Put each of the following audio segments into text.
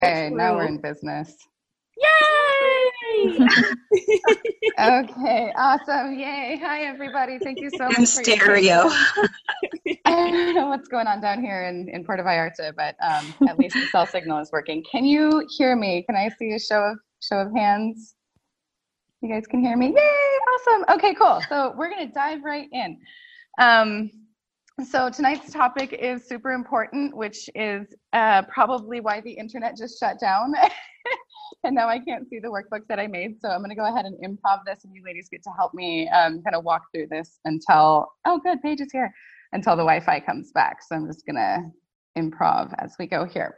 Okay, now we're in business. Yay! Okay, awesome. Yay. Hi, everybody. Thank you so much In for your stereo. I don't know what's going on down here in Puerto Vallarta, but at least the cell signal is working. Can you hear me? Can I see a show of hands? You guys can hear me? Yay! Awesome. Okay, cool. So we're going to dive right in. So tonight's topic is super important, which is probably why the internet just shut down. And now I can't see the workbook that I made. So I'm going to go ahead and improv this, and you ladies get to help me kind of walk through this until, oh, good, Paige is here, until the Wi-Fi comes back. So I'm just going to improv as we go here.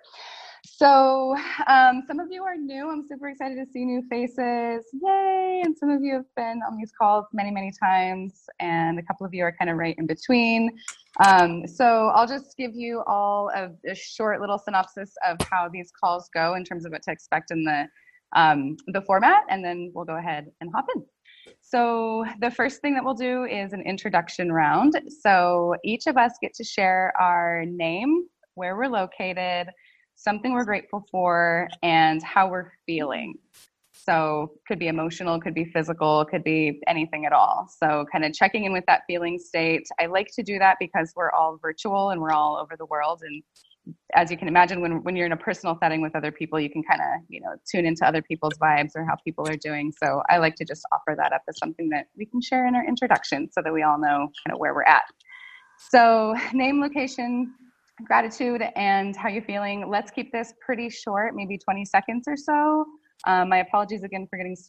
So some of you are new. I'm super excited to see new faces. Yay! And some of you have been on these calls many, many times, and a couple of you are kind of right in between. So I'll just give you all a short little synopsis of how these calls go in terms of what to expect in the format, and then we'll go ahead and hop in. So the first thing that we'll do is an introduction round. So each of us get to share our name, where we're located, something we're grateful for, and how we're feeling. So could be emotional, could be physical, could be anything at all. So kind of checking in with that feeling state. I like to do that because we're all virtual and we're all over the world. And as you can imagine, when you're in a personal setting with other people, you can kind of, tune into other people's vibes or how people are doing. So I like to just offer that up as something that we can share in our introduction so that we all know kind of where we're at. So name, location, gratitude, and how you're feeling. Let's keep this pretty short, maybe 20 seconds or so. My apologies again for getting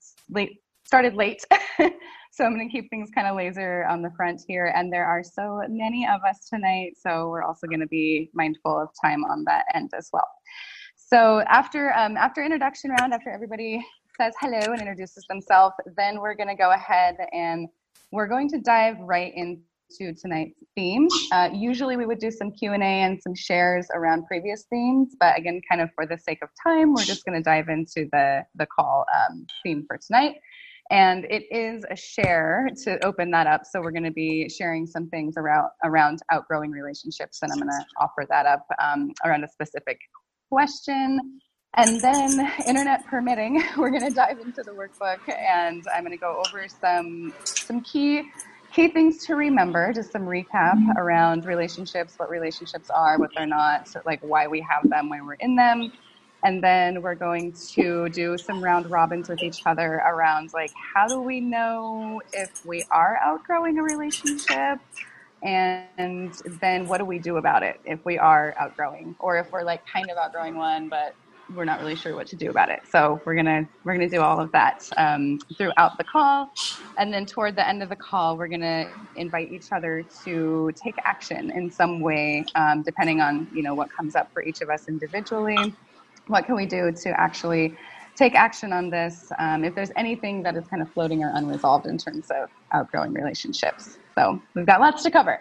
started late. So I'm going to keep things kind of laser on the front here. And there are so many of us tonight, so we're also going to be mindful of time on that end as well. So after introduction round, after everybody says hello and introduces themselves, then we're going to go ahead and we're going to dive right into tonight's theme. Usually we would do some Q&A and some shares around previous themes, but again, kind of for the sake of time, we're just going to dive into the call theme for tonight. And it is a share to open that up. So we're going to be sharing some things around outgrowing relationships, and I'm going to offer that up around a specific question. And then, internet permitting, we're going to dive into the workbook, and I'm going to go over some key things to remember, just some recap around relationships, what relationships are, what they're not, so like why we have them, why we're in them. And then we're going to do some round robins with each other around like, how do we know if we are outgrowing a relationship? And then what do we do about it if we are outgrowing, or if we're like kind of outgrowing one, but we're not really sure what to do about it. So we're gonna do all of that throughout the call, and then toward the end of the call, we're gonna invite each other to take action in some way, depending on what comes up for each of us individually. What can we do to actually take action on this? If there's anything that is kind of floating or unresolved in terms of outgrowing relationships. So we've got lots to cover.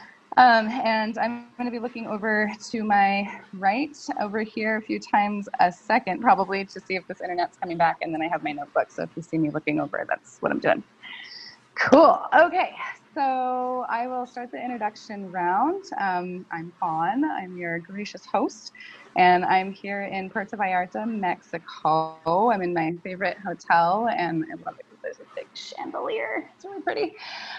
And I'm going to be looking over to my right over here a few times a second, probably to see if this internet's coming back. And then I have my notebook. So if you see me looking over, that's what I'm doing. Cool. Okay. So I will start the introduction round. I'm Han. I'm your gracious host. And I'm here in Puerto Vallarta, Mexico. I'm in my favorite hotel, and I love it because there's a big chandelier. It's really pretty.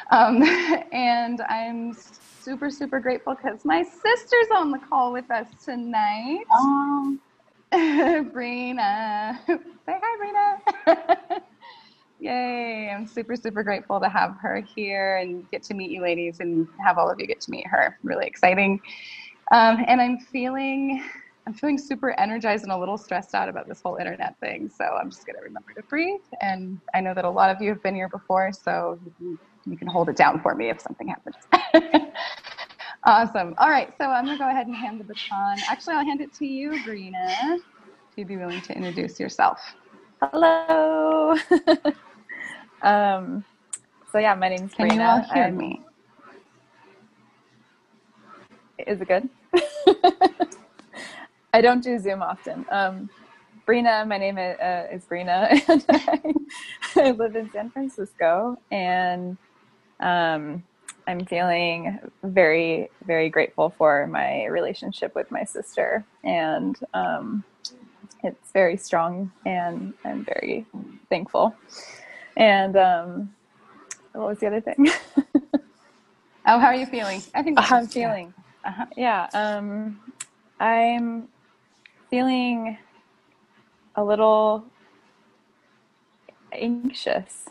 And I'm super, super grateful because my sister's on the call with us tonight. Brina. Say hi, Brina. Yay. I'm super, super grateful to have her here and get to meet you ladies and have all of you get to meet her. Really exciting. And I'm feeling super energized and a little stressed out about this whole internet thing. So I'm just going to remember to breathe. And I know that a lot of you have been here before, so you can hold it down for me if something happens. Awesome. All right. So I'm going to go ahead and hand the baton. Actually, I'll hand it to you, Brina, if you'd be willing to introduce yourself. Hello. So yeah, my name's Brina. Can you all hear me? Is it good? I don't do Zoom often. Brina, my name is Brina, and I live in San Francisco, and I'm feeling very, very grateful for my relationship with my sister, and it's very strong, and I'm very thankful. And what was the other thing? Oh, how are you feeling? I think how I'm feeling. Yeah. I'm feeling a little anxious.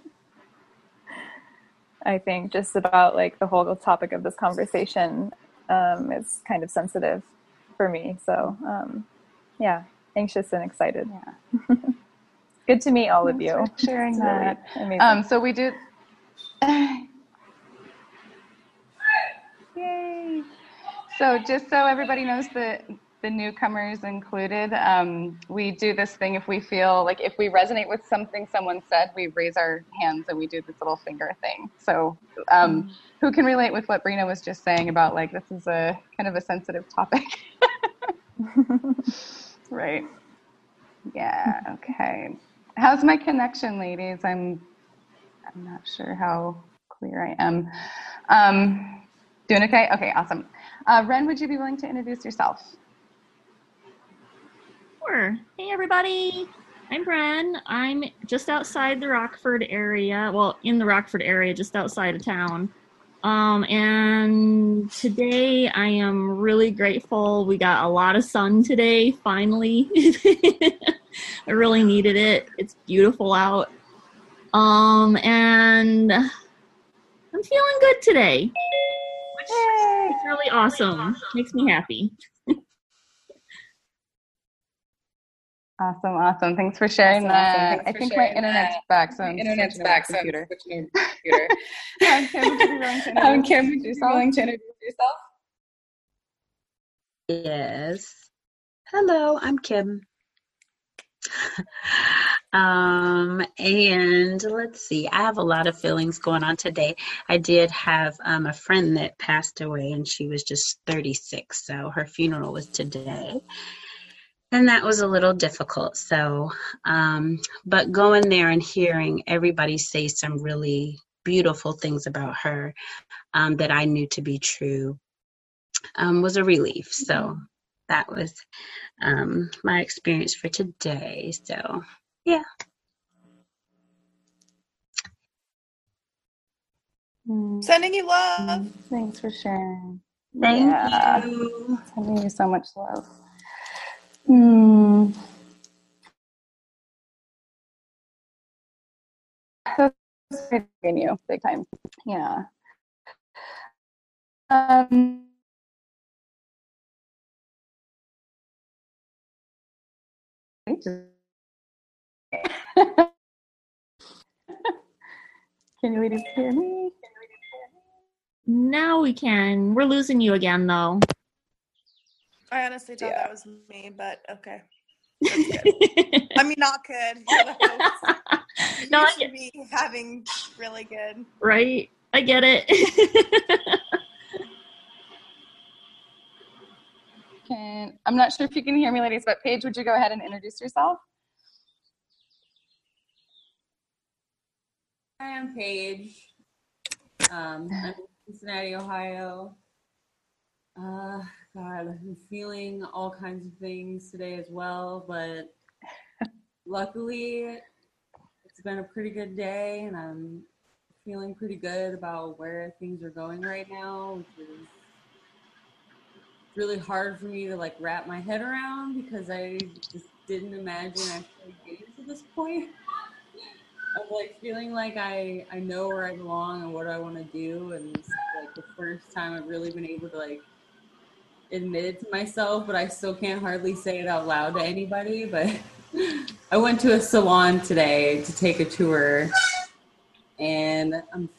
I think just about like the whole topic of this conversation is kind of sensitive for me. So yeah, anxious and excited. Yeah. Good to meet all Thanks of you. for sharing it's that. Really amazing. So we did. Yay! So just so everybody knows, the newcomers included, we do this thing if we feel like if we resonate with something someone said, we raise our hands and we do this little finger thing. So who can relate with what Brina was just saying about like this is a kind of a sensitive topic? Right. Yeah. Okay. How's my connection, ladies? I'm not sure how clear I am. Doing okay? Okay, awesome. Ren, would you be willing to introduce yourself? Sure. Hey, everybody. I'm Ren. I'm just outside the Rockford area. Well, in the Rockford area, just outside of town. And today I am really grateful. We got a lot of sun today, finally. I really needed it. It's beautiful out. And I'm feeling good today, which is really awesome. Makes me happy. Awesome. Thanks for sharing that. I think my internet's back, so I'm switching over to computer. Kim, would you be willing to introduce yourself? Yes. Hello, I'm Kim. And let's see, I have a lot of feelings going on today. I did have a friend that passed away, and she was just 36, so her funeral was today. And that was a little difficult. So, but going there and hearing everybody say some really beautiful things about her that I knew to be true was a relief. So that was my experience for today. So, yeah. Sending you love. Thanks for sharing. Thank you. Sending you so much love. That's great in you, big time. Yeah. Can you ladies hear me? Now we can. We're losing you again, though. I honestly thought that was me, but okay. That's good. I mean, not good. No, you should be having really good. Right? I get it. I'm not sure if you can hear me, ladies, but Paige, would you go ahead and introduce yourself? Hi, I'm Paige. I'm in Cincinnati, Ohio. God, I've been feeling all kinds of things today as well, but luckily it's been a pretty good day, and I'm feeling pretty good about where things are going right now, which is really hard for me to like wrap my head around because I just didn't imagine actually getting to this point of like feeling like I know where I belong and what I want to do, and it's like the first time I've really been able to like admit it to myself, but I still can't hardly say it out loud to anybody. But I went to a salon today to take a tour, and I'm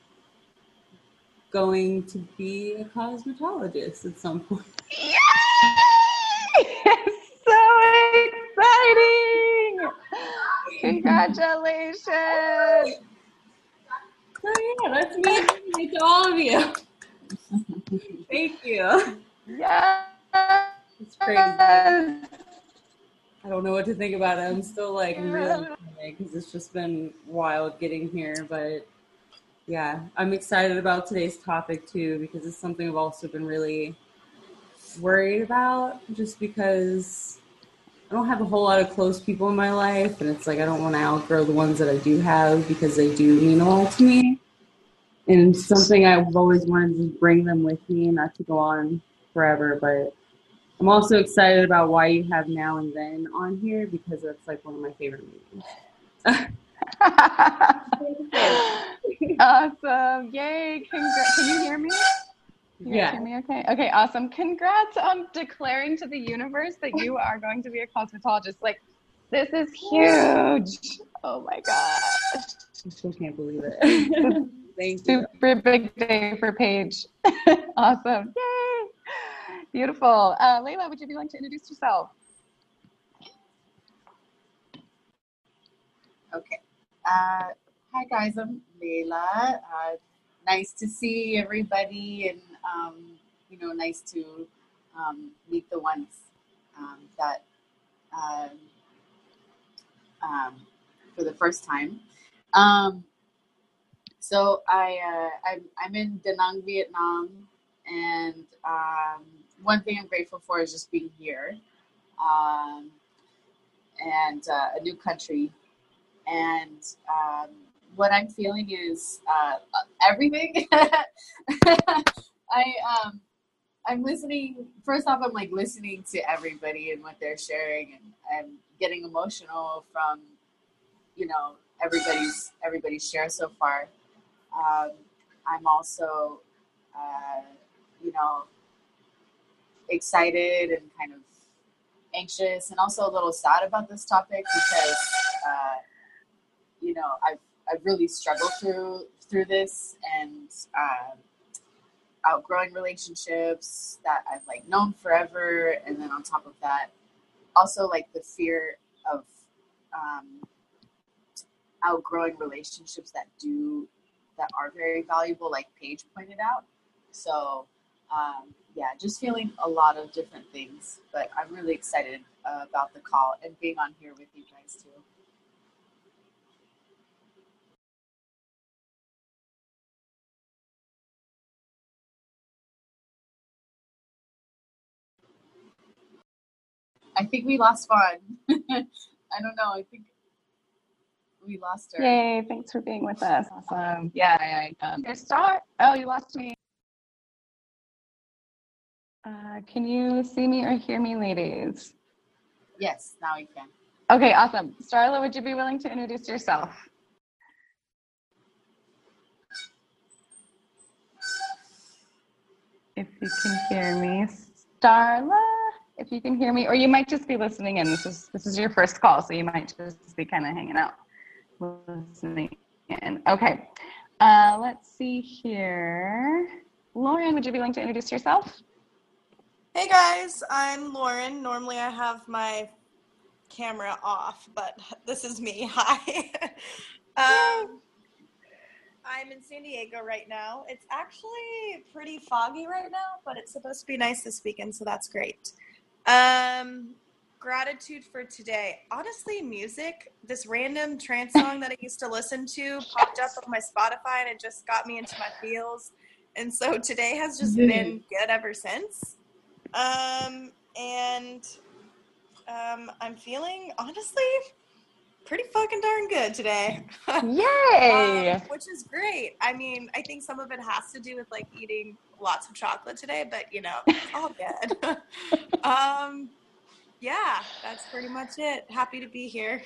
going to be a cosmetologist at some point. Yay! So exciting! Congratulations! Oh yeah, that's me to all of you. Thank you. Yeah. It's crazy. I don't know what to think about it. I'm still like really because it's just been wild getting here, but yeah, I'm excited about today's topic too because it's something I've also been really worried about just because I don't have a whole lot of close people in my life, and it's like I don't want to outgrow the ones that I do have because they do mean a lot to me. And something I've always wanted to bring them with me, not to go on forever, but I'm also excited about Why You Have Now and Then on here because that's like one of my favorite movies. Awesome. Yay. Can you hear me? Yeah. Hear me okay? Okay, awesome. Congrats on declaring to the universe that you are going to be a cosmetologist. Like, this is huge. Oh my gosh. I still can't believe it. Thank you. Super big day for Paige. Awesome. Yay. Beautiful. Layla, would you be willing to introduce yourself? Okay. Hi guys, I'm Layla. Nice to see everybody, and nice to meet the ones that for the first time. So I'm in Da Nang, Vietnam, and one thing I'm grateful for is just being here, and a new country. And what I'm feeling is everything. I'm listening. First off, I'm like listening to everybody and what they're sharing, and I'm getting emotional from everybody's share so far. I'm also excited and kind of anxious, and also a little sad about this topic because I've really struggled through this, and outgrowing relationships that I've like known forever, and then on top of that, also like the fear of outgrowing relationships that are very valuable, like Paige pointed out. So just feeling a lot of different things, but I'm really excited about the call and being on here with you guys too. I think we lost Fawn. I don't know. I think we lost her. Yay, thanks for being with us. Awesome. Yeah, your star. Oh, you lost me. Can you see me or hear me, ladies? Yes, now we can. Okay, awesome. Starla, would you be willing to introduce yourself? If you can hear me. Starla, if you can hear me, or you might just be listening in. This is your first call, so you might just be kind of hanging out, listening in. Okay, let's see here. Lauren, would you be willing to introduce yourself? Hey guys, I'm Lauren. Normally I have my camera off, but this is me. Hi. I'm in San Diego right now. It's actually pretty foggy right now, but it's supposed to be nice this weekend, so that's great. Gratitude for today. Honestly, music, this random trance song that I used to listen to popped up on my Spotify, and it just got me into my feels. And so today has just been good ever since. I'm feeling, honestly, pretty fucking darn good today. Yay! Which is great. I mean, I think some of it has to do with like eating lots of chocolate today, but it's all good. Yeah, that's pretty much it. Happy to be here.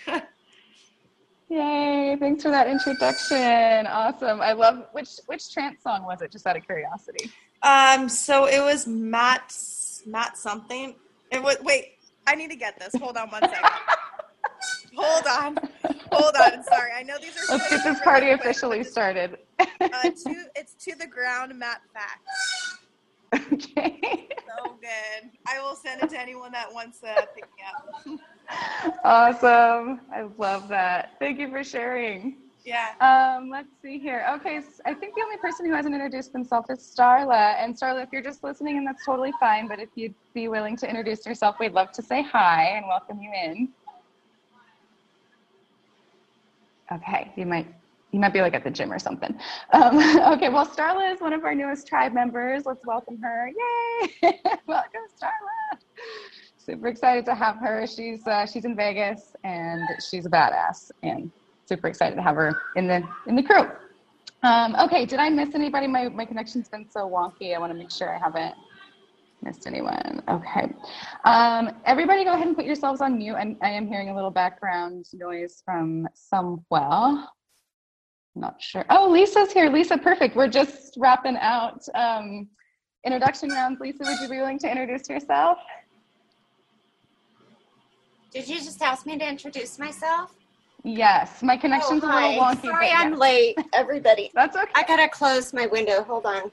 Yay, thanks for that introduction. Awesome. I love, which trance song was it, just out of curiosity? So it was Matt something. It was, wait, I need to get this. Hold on 1 second. Hold on. Sorry. I know these are. Let's get this party officially started. It's To the Ground, Matt Facts. Okay. So good. I will send it to anyone that wants to pick me up. Awesome. I love that. Thank you for sharing. Yeah. Let's see here. Okay, so I think the only person who hasn't introduced themselves is Starla. And Starla, if you're just listening, and that's totally fine, but if you'd be willing to introduce yourself, we'd love to say hi and welcome you in. Okay, you might be like at the gym or something. Okay, well, Starla is one of our newest tribe members. Let's welcome her. Yay! Welcome, Starla. Super excited to have her. She's in Vegas and she's a badass, and super excited to have her in the crew. Okay, did I miss anybody? My connection's been so wonky. I want to make sure I haven't missed anyone. Okay. Everybody go ahead and put yourselves on mute. I am hearing a little background noise from somewhere. Not sure. Oh, Lisa's here. Lisa, perfect. We're just wrapping out introduction rounds. Lisa, would you be willing to introduce yourself? Did you just ask me to introduce myself? Yes, my connection's a little wonky. Sorry, I'm late, everybody. That's okay. I gotta close my window. Hold on.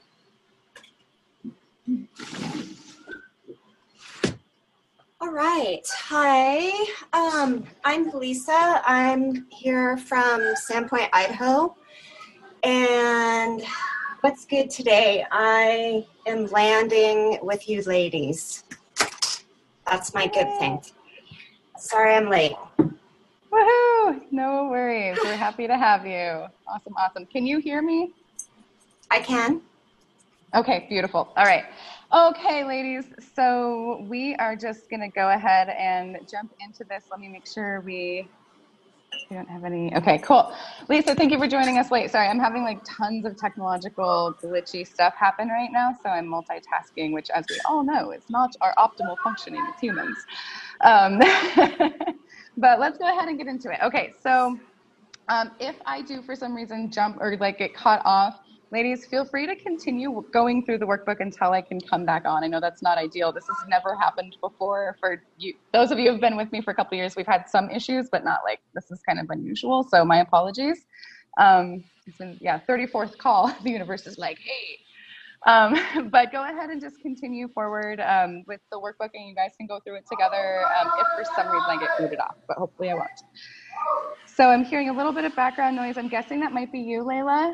All right. Hi. I'm Lisa. I'm here from Sandpoint, Idaho. And what's good today? I am landing with you ladies. That's my good thing. Sorry I'm late. Woohoo! No worries. We're happy to have you. Awesome, awesome. Can you hear me? I can. Okay, beautiful. All right. Okay, ladies. So we are just going to go ahead and jump into this. Let me make sure we don't have any. Okay, cool. Lisa, thank you for joining us late. Sorry, I'm having like tons of technological glitchy stuff happen right now. So I'm multitasking, which as we all know, is not our optimal functioning as humans. But let's go ahead and get into it. Okay, so if I do for some reason jump or like get caught off, ladies, feel free to continue going through the workbook until I can come back on. I know that's not ideal. This has never happened before for you. Those of you who have been with me for a couple of years, we've had some issues, but not like this is kind of unusual. So my apologies. It's been, 34th call. The universe is like, hey. But go ahead and just continue forward with the workbook, and you guys can go through it together if for some reason I get booted off, but hopefully I won't. So I'm hearing a little bit of background noise. I'm guessing that might be you, Layla.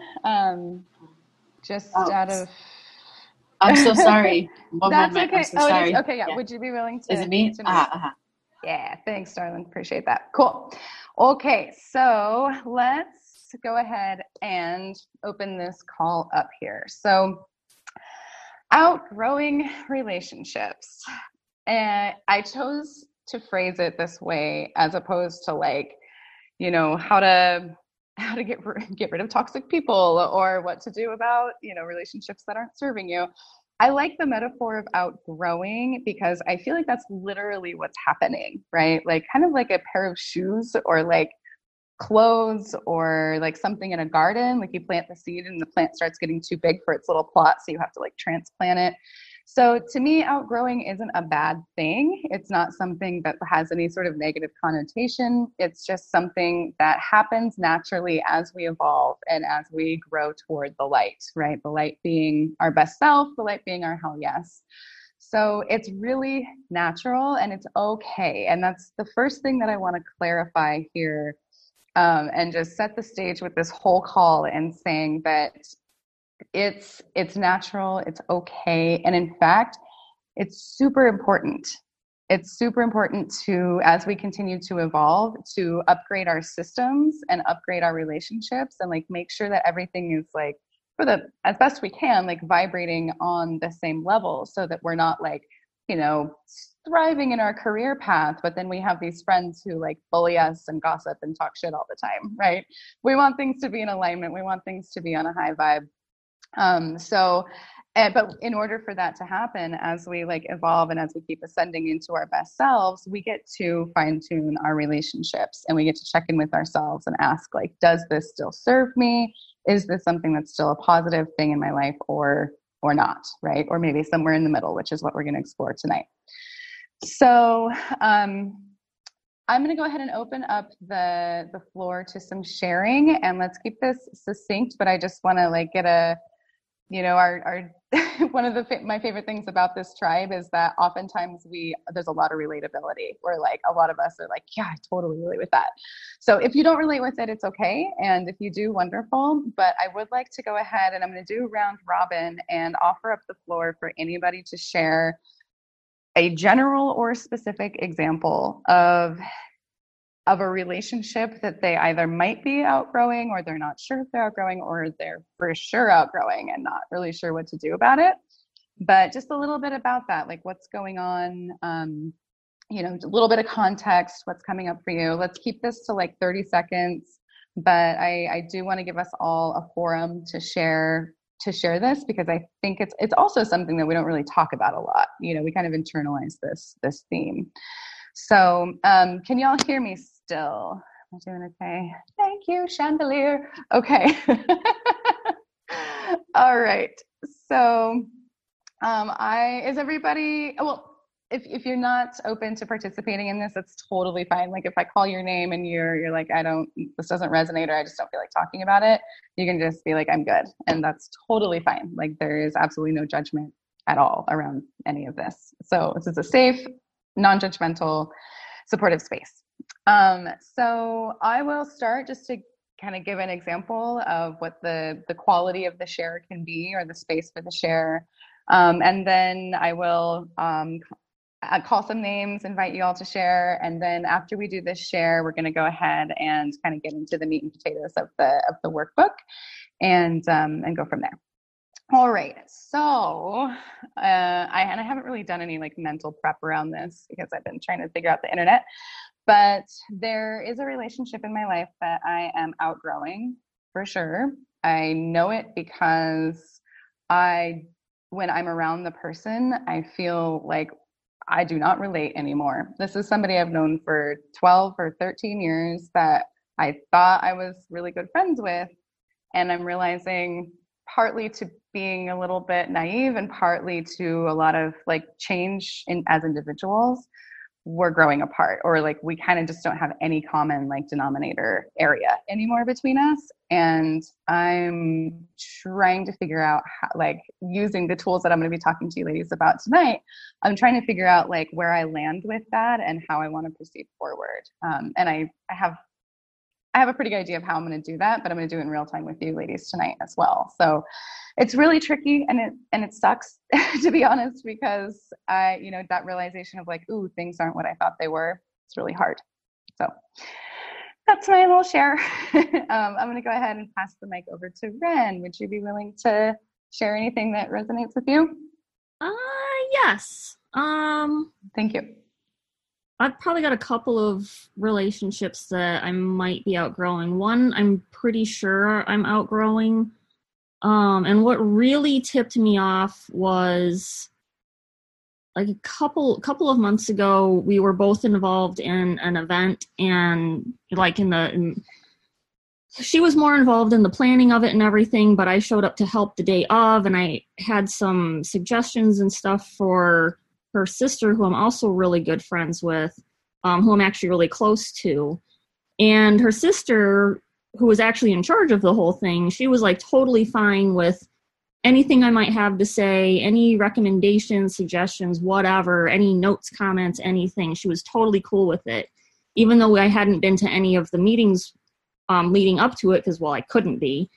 Out of... I'm so sorry. That's moment. okay. I'm so sorry. It is? Okay, yeah. Would you be willing to... Is it me? Yeah, thanks, darling. Appreciate that. Cool. Okay, so let's go ahead and open this call up here. So outgrowing relationships. And I chose to phrase it this way as opposed to like, you know, how to get rid of toxic people or what to do about, you know, relationships that aren't serving you. I like the metaphor of outgrowing because I feel like that's literally what's happening, right? Like kind of like a pair of shoes or like clothes or like something in a garden, like you plant the seed and the plant starts getting too big for its little plot, so you have to like transplant it. So to me, outgrowing isn't a bad thing. It's not something that has any sort of negative connotation. It's just something that happens naturally as we evolve and as we grow toward the light, right? The light being our best self, the light being our hell yes. So it's really natural and it's okay. And that's the first thing that I want to clarify here, and just set the stage with this whole call and saying that it's natural, it's okay. And in fact, it's super important. It's super important to, as we continue to evolve, to upgrade our systems and upgrade our relationships and like make sure that everything is like as best we can, like vibrating on the same level so that we're not like, you know, thriving in our career path, but then we have these friends who like bully us and gossip and talk shit all the time, right? We want things to be in alignment. We want things to be on a high vibe. But in order for that to happen, as we like evolve and as we keep ascending into our best selves, we get to fine tune our relationships and we get to check in with ourselves and ask like, does this still serve me? Is this something that's still a positive thing in my life or not, right? Or maybe somewhere in the middle, which is what we're going to explore tonight. So I'm going to go ahead and open up the floor to some sharing, and let's keep this succinct, but I just want to like get a, you know, our one of my favorite things about this tribe is that oftentimes there's a lot of relatability where like a lot of us are like, yeah, I totally relate with that. So if you don't relate with it, it's okay. And if you do, wonderful. But I would like to go ahead and I'm going to do round robin and offer up the floor for anybody to share a general or specific example of a relationship that they either might be outgrowing or they're not sure if they're outgrowing or they're for sure outgrowing and not really sure what to do about it. But just a little bit about that, like what's going on a little bit of context, what's coming up for you. Let's keep this to like 30 seconds, but I do want to give us all a forum to share this, because I think it's also something that we don't really talk about a lot. We kind of internalize this theme. So can y'all hear me still? Am I doing okay? Thank you, chandelier. Okay. All right. So is everybody, well, if you're not open to participating in this, that's totally fine. Like if I call your name and you're like, this doesn't resonate, or I just don't feel like talking about it, you can just be like, I'm good. And that's totally fine. Like there is absolutely no judgment at all around any of this. So this is a safe, non-judgmental, supportive space. So I will start just to kind of give an example of what the quality of the share can be, or the space for the share. And then I will call some names, invite you all to share. And then after we do this share, we're going to go ahead and kind of get into the meat and potatoes of the workbook and go from there. All right. So I haven't really done any like mental prep around this, because I've been trying to figure out the internet. But there is a relationship in my life that I am outgrowing, for sure. I know it because when I'm around the person, I feel like I do not relate anymore. This is somebody I've known for 12 or 13 years that I thought I was really good friends with. And I'm realizing, partly to being a little bit naive and partly to a lot of like change as individuals, we're growing apart, or like we kind of just don't have any common like denominator area anymore between us. And I'm trying to figure out how, like using the tools that I'm going to be talking to you ladies about tonight, I'm trying to figure out like where I land with that and how I want to proceed forward. And I have a pretty good idea of how I'm going to do that, but I'm going to do it in real time with you ladies tonight as well. So it's really tricky, and it sucks to be honest, because that realization of like, ooh, things aren't what I thought they were. It's really hard. So that's my little share. I'm going to go ahead and pass the mic over to Ren. Would you be willing to share anything that resonates with you? Yes. Thank you. I've probably got a couple of relationships that I might be outgrowing. One, I'm pretty sure I'm outgrowing. And what really tipped me off was like a couple of months ago, we were both involved in an event, and like she was more involved in the planning of it and everything, but I showed up to help the day of, and I had some suggestions and stuff for her sister, who I'm also really good friends with, who I'm actually really close to. And her sister, who was actually in charge of the whole thing, she was like totally fine with anything I might have to say, any recommendations, suggestions, whatever, any notes, comments, anything. She was totally cool with it, even though I hadn't been to any of the meetings leading up to it, because, well, I couldn't be.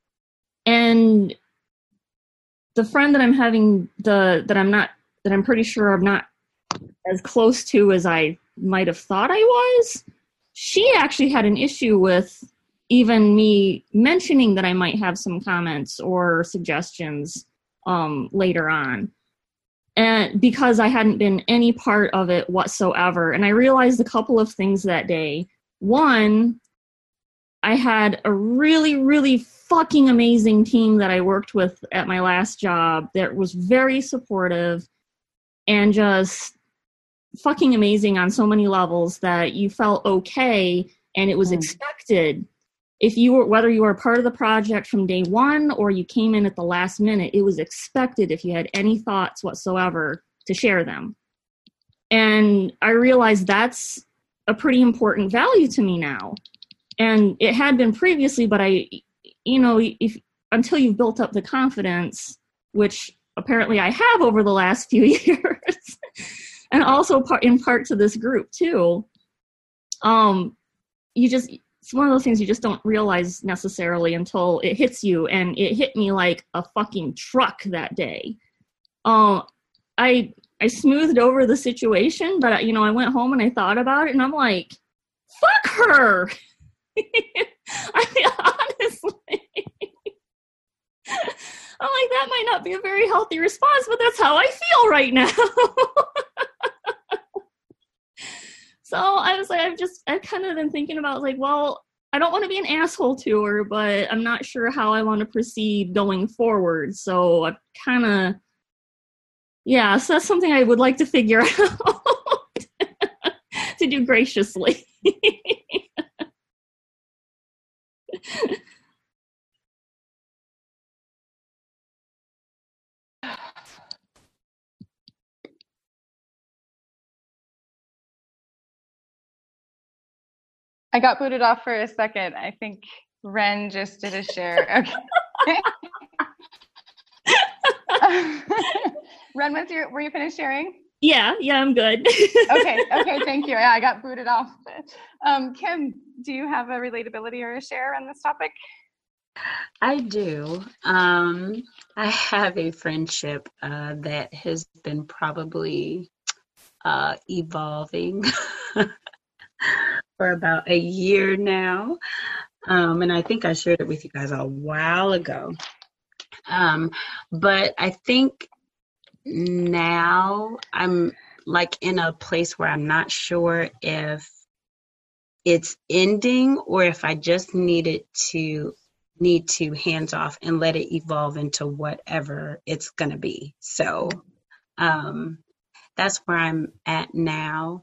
And the friend that I'm having, that I'm pretty sure I'm not as close to as I might have thought I was, she actually had an issue with even me mentioning that I might have some comments or suggestions later on. And because I hadn't been any part of it whatsoever. And I realized a couple of things that day. One, I had a really, really fucking amazing team that I worked with at my last job that was very supportive and just fucking amazing on so many levels that you felt okay, and it was expected. If you were, whether you were part of the project from day one or you came in at the last minute, it was expected, if you had any thoughts whatsoever, to share them. And I realized that's a pretty important value to me now. And it had been previously, but until you've built up the confidence, which apparently I have over the last few years, and also in part to this group too, it's one of those things you just don't realize necessarily until it hits you, and it hit me like a fucking truck that day. I smoothed over the situation, but I went home and I thought about it, and I'm like, fuck her. I mean, honestly, I'm like, that might not be a very healthy response, but that's how I feel right now. So I was like, I've kind of been thinking about like, well, I don't want to be an asshole to her, but I'm not sure how I want to proceed going forward. So I kind of, yeah, so that's something I would like to figure out to do graciously. I got booted off for a second. I think Ren just did a share. Okay. Ren, were you finished sharing? Yeah, I'm good. Okay, thank you. Yeah, I got booted off. Kim, do you have a relatability or a share on this topic? I do. I have a friendship that has been probably evolving for about a year now. And I think I shared it with you guys a while ago. But I think now I'm like in a place where I'm not sure if it's ending or if I just need to hands off and let it evolve into whatever it's going to be. So that's where I'm at now.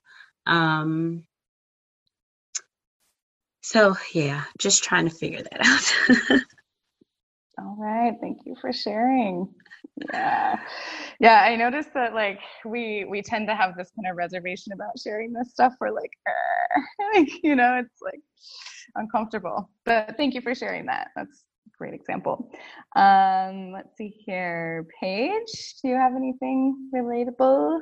So yeah, just trying to figure that out. All right, thank you for sharing. Yeah, I noticed that like we tend to have this kind of reservation about sharing this stuff. We're like, it's like uncomfortable. But thank you for sharing that. That's a great example. Let's see here. Paige, do you have anything relatable?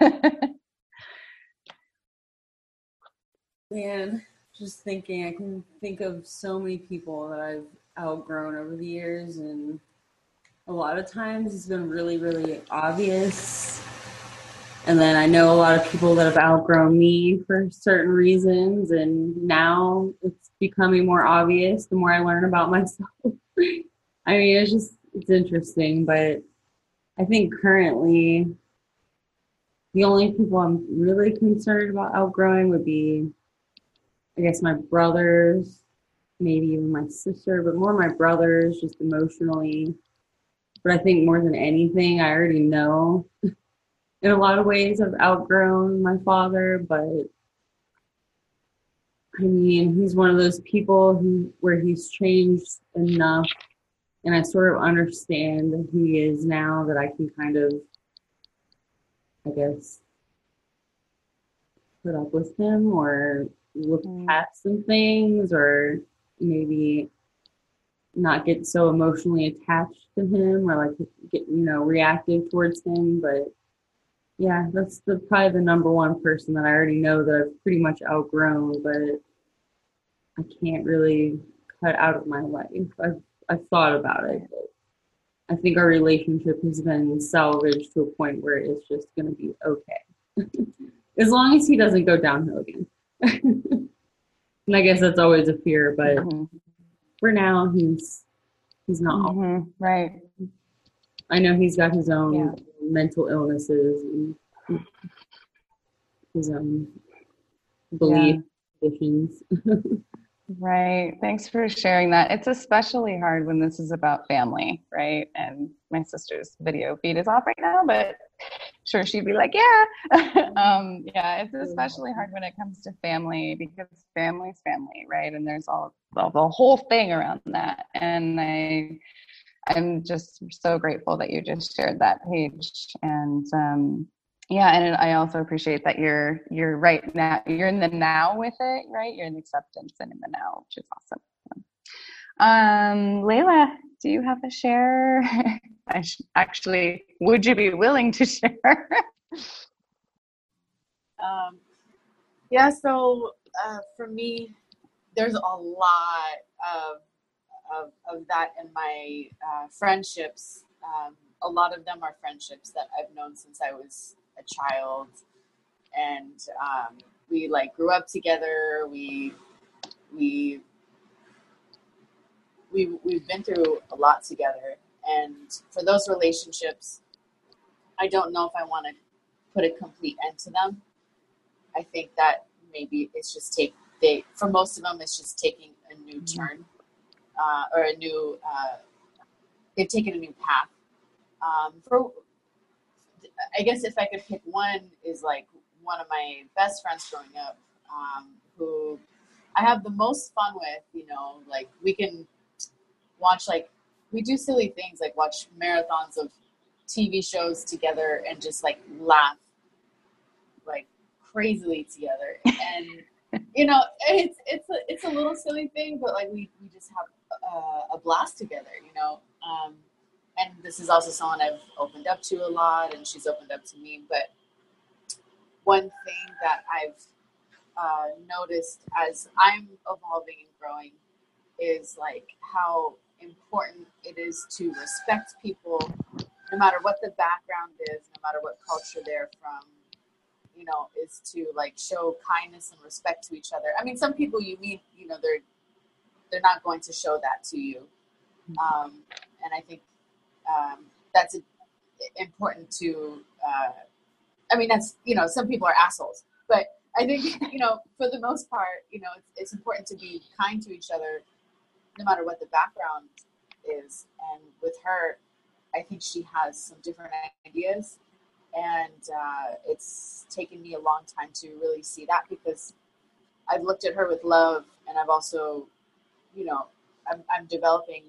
Man, just thinking, I can think of so many people that I've outgrown over the years, and a lot of times it's been really, really obvious. And then I know a lot of people that have outgrown me for certain reasons, and now it's becoming more obvious the more I learn about myself. I mean, it's interesting, but I think currently the only people I'm really concerned about outgrowing would be, I guess, my brothers, maybe even my sister, but more my brothers, just emotionally. But I think more than anything, I already know in a lot of ways I've outgrown my father, but I mean, he's one of those people where he's changed enough, and I sort of understand who he is now that I can kind of, I guess, put up with him or look past some things, or maybe not get so emotionally attached to him or like get, reactive towards him. But yeah, that's probably the number one person that I already know that I've pretty much outgrown, but I can't really cut out of my life. I've thought about it, but I think our relationship has been salvaged to a point where it's just going to be okay. As long as he doesn't go downhill again. And I guess that's always a fear, but for now, he's not. Right. I know he's got his own mental illnesses and his own belief conditions. Right. Thanks for sharing that. It's especially hard when this is about family, right? And my sister's video feed is off right now, but sure she'd be like, it's especially hard when it comes to family, because family's family, right? And there's all the whole thing around that. And I'm just so grateful that you just shared that, Paige. And and I also appreciate that you're right now, you're in the now with it, right? You're in acceptance and in the now, which is awesome. Layla, do you have a share? Actually, would you be willing to share? So for me, there's a lot of that in my friendships. A lot of them are friendships that I've known since I was a child, and we like grew up together. We've been through a lot together, and for those relationships, I don't know if I want to put a complete end to them. I think that maybe it's just for most of them, it's just taking a new turn, or a new, they've taken a new path. I guess if I could pick one, is like one of my best friends growing up, who I have the most fun with, you know, like we can watch, like we do silly things, like watch marathons of TV shows together and just like laugh like crazily together. And, you know, it's a little silly thing, but like we just have a blast together, you know. And this is also someone I've opened up to a lot, and she's opened up to me. But one thing that I've noticed as I'm evolving and growing is like how important it is to respect people, no matter what the background is, no matter what culture they're from, you know, is to like show kindness and respect to each other. I mean, some people you meet, you know, they're not going to show that to you. And I think that's important to, I mean, that's, you know, some people are assholes, but I think, you know, for the most part, you know, it's important to be kind to each other, no matter what the background is. And with her, I think she has some different ideas, and it's taken me a long time to really see that, because I've looked at her with love, and I've also, you know, I'm developing,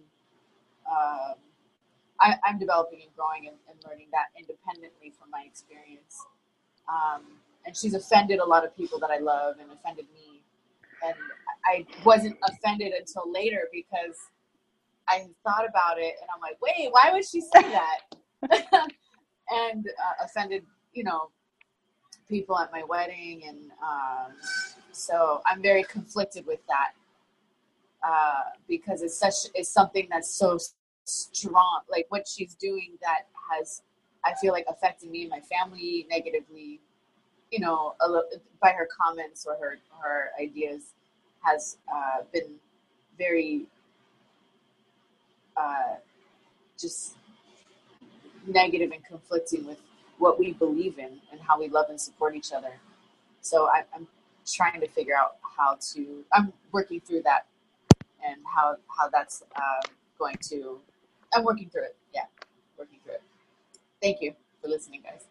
I'm developing and growing and learning that independently from my experience. And she's offended a lot of people that I love, and offended me. And I wasn't offended until later, because I thought about it and I'm like, wait, why would she say that? And offended, you know, people at my wedding. And so I'm very conflicted with that, because it's something that's so strong, like what she's doing that has, I feel like, affected me and my family negatively, you know, by her comments or her ideas, has been very just negative and conflicting with what we believe in and how we love and support each other. So I'm trying to figure out I'm working through that, and how that's going to, I'm working through it. Yeah, working through it. Thank you for listening, guys.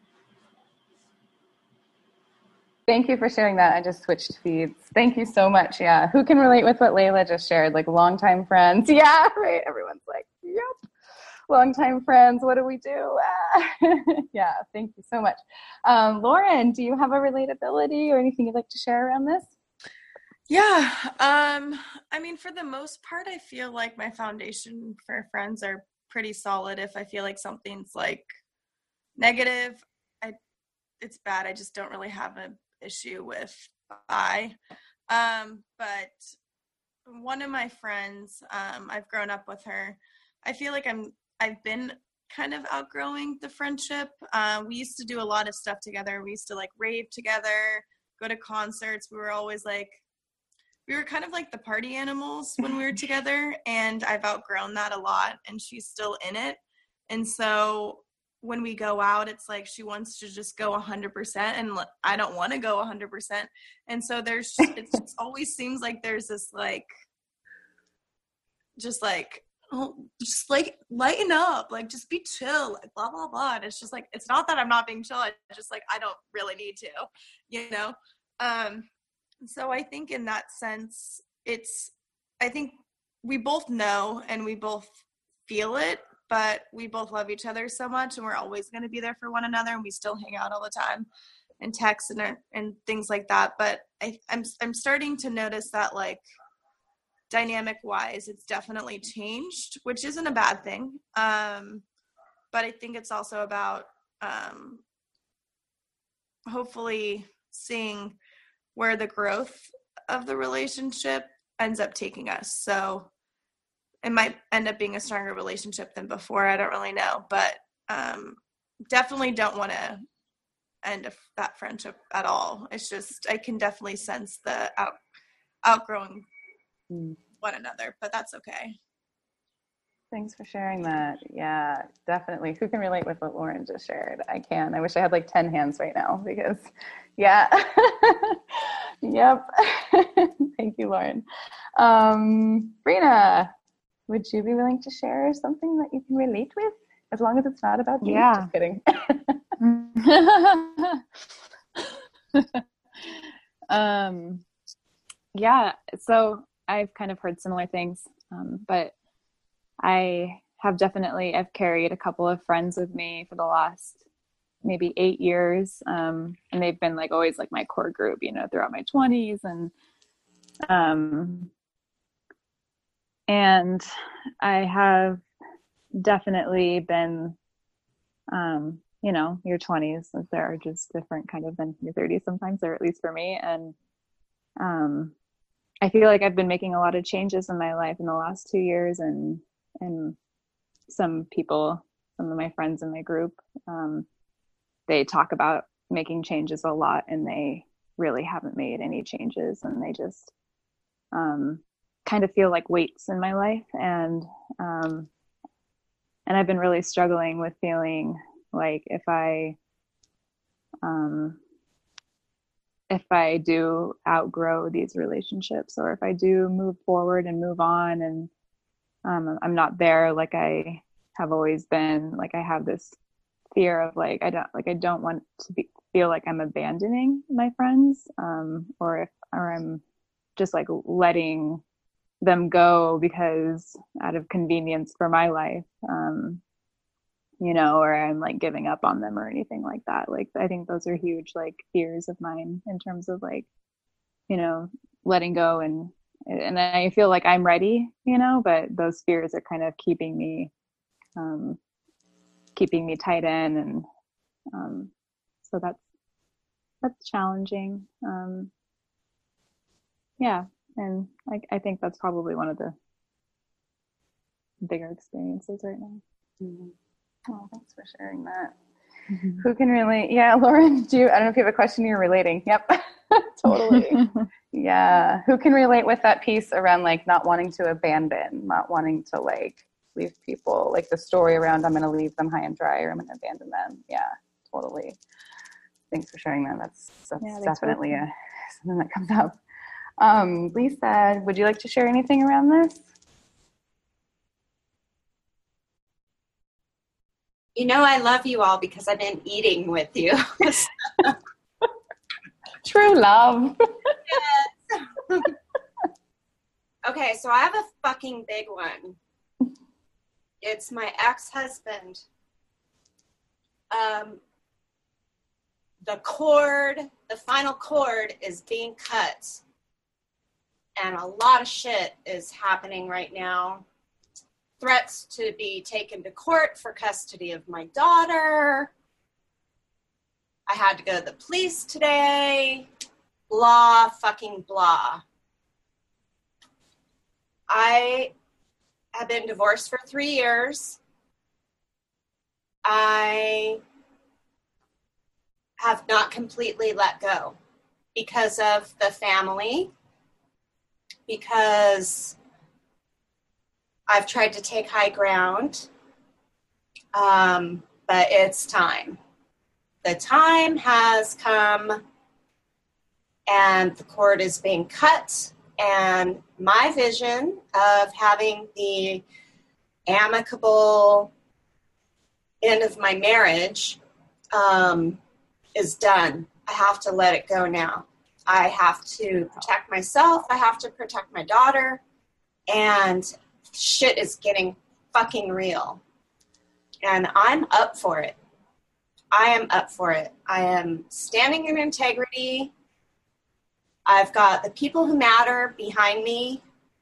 Thank you for sharing that. I just switched feeds. Thank you so much. Yeah. Who can relate with what Layla just shared? Like longtime friends. Yeah, right. Everyone's like, yep. Longtime friends. What do we do? Yeah. Thank you so much. Lauren, do you have a relatability or anything you'd like to share around this? Yeah. I mean, for the most part, I feel like my foundation for friends are pretty solid. If I feel like something's like negative, it's bad. I just don't really have an issue with but one of my friends, I've grown up with her. I feel like I've been kind of outgrowing the friendship. We used to do a lot of stuff together. We used to like rave together, go to concerts. We were always like, we were kind of like the party animals when we were together, and I've outgrown that a lot, and she's still in it. And so when we go out, it's like she wants to just go 100%, and I don't want to go 100%. And so it always seems like there's this like, just like lighten up, like just be chill, like blah, blah, blah. And it's just like, it's not that I'm not being chill. It's just like, I don't really need to, you know? So I think in that sense, I think we both know and we both feel it, but we both love each other so much, and we're always going to be there for one another, and we still hang out all the time and text and things like that. But I'm starting to notice that, like, dynamic wise, it's definitely changed, which isn't a bad thing. But I think it's also about hopefully seeing where the growth of the relationship ends up taking us. So it might end up being a stronger relationship than before. I don't really know, but definitely don't want to end that friendship at all. It's just, I can definitely sense the outgrowing one another, but that's okay. Thanks for sharing that. Yeah, definitely. Who can relate with what Lauren just shared? I can. I wish I had like 10 hands right now, because yeah. Yep. Thank you, Lauren. Brina, would you be willing to share something that you can relate with? As long as it's not about me. Yeah. Just kidding. Yeah, so I've kind of heard similar things, but I've carried a couple of friends with me for the last maybe 8 years. And they've been like always like my core group, throughout my 20s. And I have definitely been, your 20s, they're just different kind of than your 30s sometimes, or at least for me. And I feel like I've been making a lot of changes in my life in the last 2 years, and some of my friends in my group, they talk about making changes a lot, and they really haven't made any changes, and they just kind of feel like weights in my life. And I've been really struggling with feeling like if I do outgrow these relationships, or if I do move forward and move on, and I'm not there like I have always been, like I have this fear of I don't want to feel like I'm abandoning my friends, or I'm just like letting them go because out of convenience for my life, or I'm like giving up on them or anything like that. Like, I think those are huge, like, fears of mine in terms of like, letting go, and I feel like I'm ready, but those fears are kind of keeping me tied in. And so that's challenging. Yeah. And I think that's probably one of the bigger experiences right now. Mm-hmm. Oh, thanks for sharing that. Mm-hmm. Who can relate? Yeah, Lauren, I don't know if you have a question you're relating. Yep, totally. Yeah. Who can relate with that piece around like not wanting to abandon, not wanting to like leave people, like the story around I'm going to leave them high and dry, or I'm going to abandon them. Yeah, totally. Thanks for sharing that. That's definitely something that comes up. Lisa, would you like to share anything around this? I love you all because I've been eating with you. True love. Yes. Okay, so I have a fucking big one. It's my ex-husband. The final cord is being cut. And a lot of shit is happening right now. Threats to be taken to court for custody of my daughter. I had to go to the police today. Blah, fucking blah. I have been divorced for 3 years. I have not completely let go because of the family, because I've tried to take high ground, but it's time. The time has come, and the cord is being cut, and my vision of having the amicable end of my marriage is done. I have to let it go now. I have to protect myself. I have to protect my daughter, and shit is getting fucking real. And I'm up for it. I am up for it. I am standing in integrity. I've got the people who matter behind me.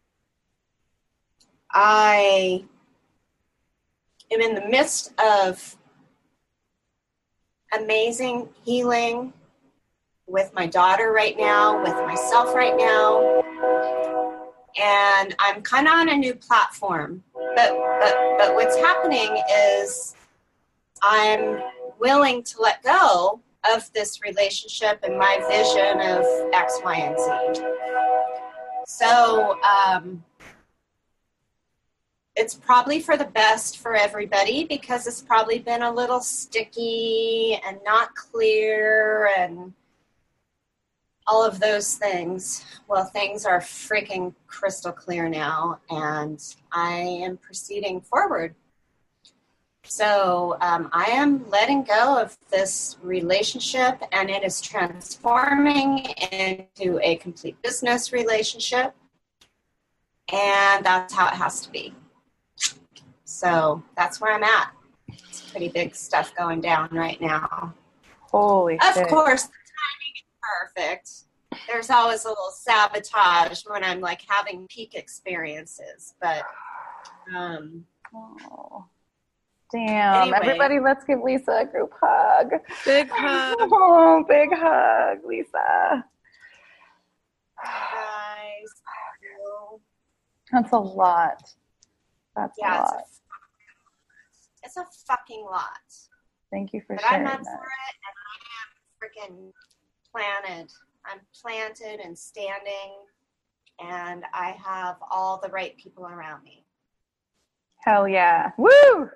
I am in the midst of amazing healing with my daughter right now, with myself right now. And I'm kind of on a new platform. But what's happening is I'm willing to let go of this relationship and my vision of X, Y, and Z. So it's probably for the best for everybody, because it's probably been a little sticky and not clear, and all of those things. Well, things are freaking crystal clear now, and I am proceeding forward. So I am letting go of this relationship, and it is transforming into a complete business relationship, and that's how it has to be. So that's where I'm at. It's pretty big stuff going down right now. Holy Of shit. course, the timing is perfect. There's always a little sabotage when I'm like having peak experiences, but Oh, damn. Anyway. Everybody, let's give Lisa a group hug. Big hug. Oh, big hug, Lisa. guys, That's a lot. That's a yeah, lot. it's a fucking lot. Thank you for But sharing I'm up that. for it, and I am freaking planted. I'm planted and standing, and I have all the right people around me. Hell yeah. Woo!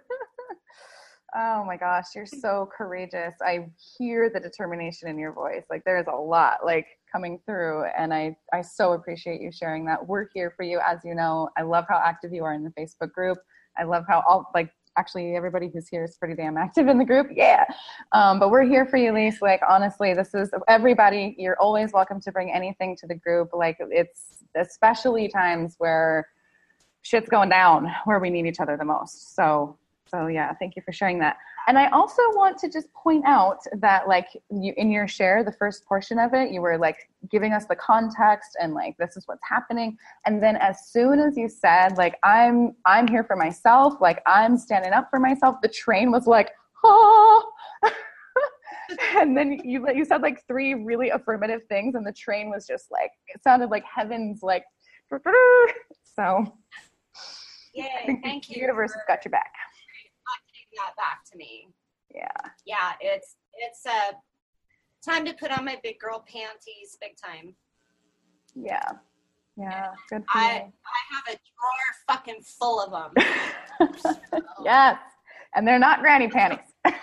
Oh my gosh, you're so courageous. I hear the determination in your voice. Like there's a lot like coming through, and I so appreciate you sharing that. We're here for you, as you know. I love how active you are in the Facebook group. I love how actually everybody who's here is pretty damn active in the group. Yeah. But we're here for you, Lise. Like, honestly, this is everybody. You're always welcome to bring anything to the group. Like, it's especially times where shit's going down, where we need each other the most. So yeah, thank you for sharing that. And I also want to just point out that, like, you, in your share, the first portion of it, you were like giving us the context and like, this is what's happening. And then as soon as you said, like, I'm here for myself, like I'm standing up for myself, the train was like, oh, and then you said like 3 really affirmative things, and the train was just like, it sounded like heaven's like, so Yay, I think thank the you. universe has got your back. Taking that back to me. Yeah. Yeah, it's time to put on my big girl panties big time. Yeah. Good for I you. have a drawer fucking full of them. Yes. And they're not granny panties.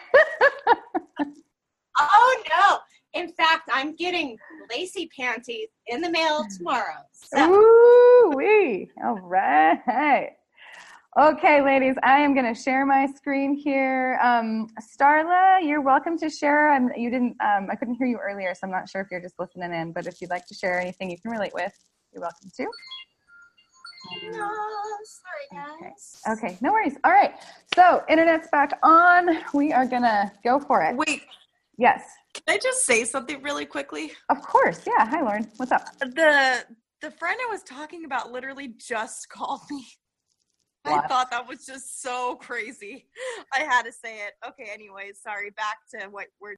Oh no! In fact, I'm getting lacy panties in the mail tomorrow. So Ooh wee. All right. Okay, ladies, I am going to share my screen here. Starla, you're welcome to share. I couldn't hear you earlier, so I'm not sure if you're just listening in, but if you'd like to share anything you can relate with, you're welcome to. no, sorry guys. Okay, no worries. All right. So, internet's back on. We are going to go for it. Wait, Yes. can I just say something really quickly? Of course. Yeah. Hi, Lauren. What's up? The friend I was talking about literally just called me. What? I thought that was just so crazy. I had to say it. Okay, anyways, sorry. Back to what we're.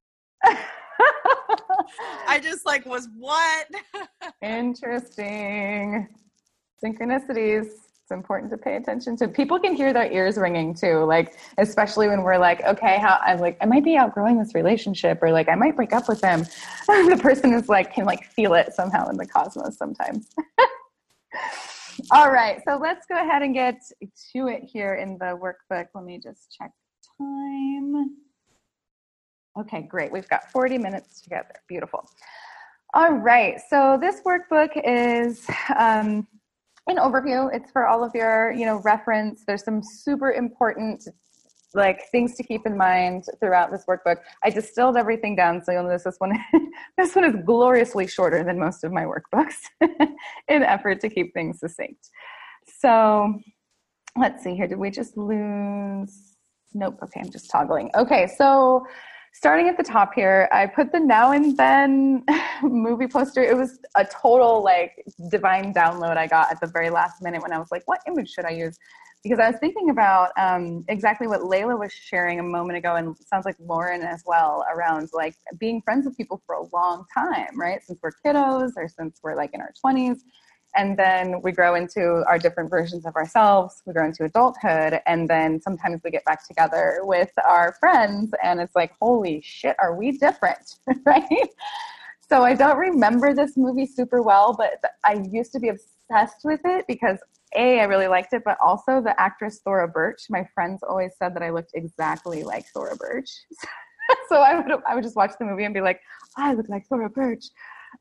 I just like was what? Interesting. Synchronicities. It's important to pay attention to. People can hear their ears ringing too, like, especially when we're like, okay, I might be outgrowing this relationship, or like I might break up with them. The person is like, can like feel it somehow in the cosmos sometimes. All right, so let's go ahead and get to it here in the workbook. Let me just check time. Okay, great. We've got 40 minutes together. Beautiful. All right, so this workbook is an overview. It's for all of your, reference. There's some super important things to keep in mind throughout this workbook. I distilled everything down, so you'll notice this one is gloriously shorter than most of my workbooks in effort to keep things succinct. So let's see here. Did we just lose? Nope. Okay, I'm just toggling. Okay, so starting at the top here, I put the Now and Then movie poster. It was a total divine download I got at the very last minute when I was like, what image should I use? Because I was thinking about exactly what Layla was sharing a moment ago, and it sounds like Lauren as well, around being friends with people for a long time, right? Since we're kiddos, or since we're in our 20s. And then we grow into our different versions of ourselves. We grow into adulthood. And then sometimes we get back together with our friends, and it's like, holy shit, are we different, right? So I don't remember this movie super well, but I used to be obsessed with it because I really liked it, but also the actress Thora Birch. My friends always said that I looked exactly like Thora Birch. So I would just watch the movie and be like, I look like Thora Birch.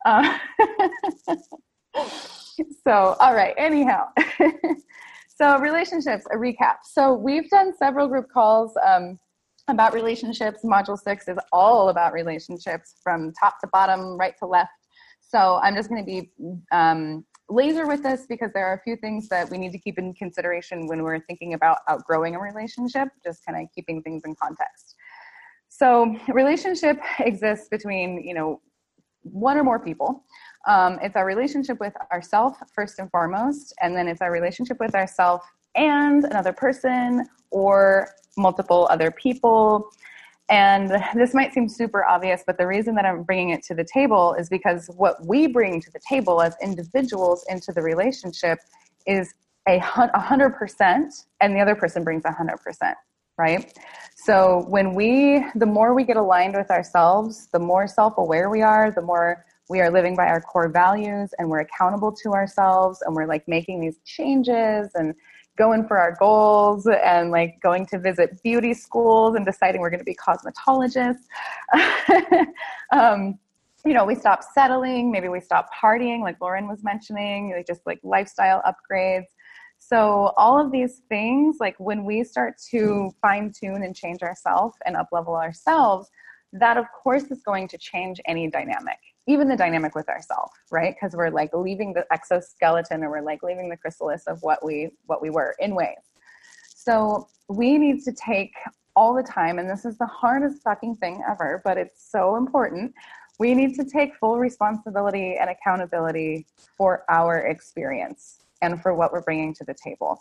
So, all right, anyhow. So relationships, a recap. So we've done several group calls about relationships. Module 6 is all about relationships from top to bottom, right to left. So I'm just going to be laser with this because there are a few things that we need to keep in consideration when we're thinking about outgrowing a relationship, just kind of keeping things in context. So relationship exists between, one or more people. It's our relationship with ourselves first and foremost, and then it's our relationship with ourselves and another person or multiple other people. And this might seem super obvious, but the reason that I'm bringing it to the table is because what we bring to the table as individuals into the relationship is 100%, and the other person brings 100%, right? So the more we get aligned with ourselves, the more self-aware we are, the more we are living by our core values, and we're accountable to ourselves, and we're like making these changes and going for our goals and like going to visit beauty schools and deciding we're going to be cosmetologists. We stop settling. Maybe we stop partying, like Lauren was mentioning, just like lifestyle upgrades. So all of these things, like when we start to fine tune and change ourselves and up level ourselves, that of course is going to change any dynamic, even the dynamic with ourselves, right? Because we're like leaving the exoskeleton, or we're like leaving the chrysalis of what we were in ways. So we need to take all the time, and this is the hardest fucking thing ever, but it's so important. We need to take full responsibility and accountability for our experience and for what we're bringing to the table.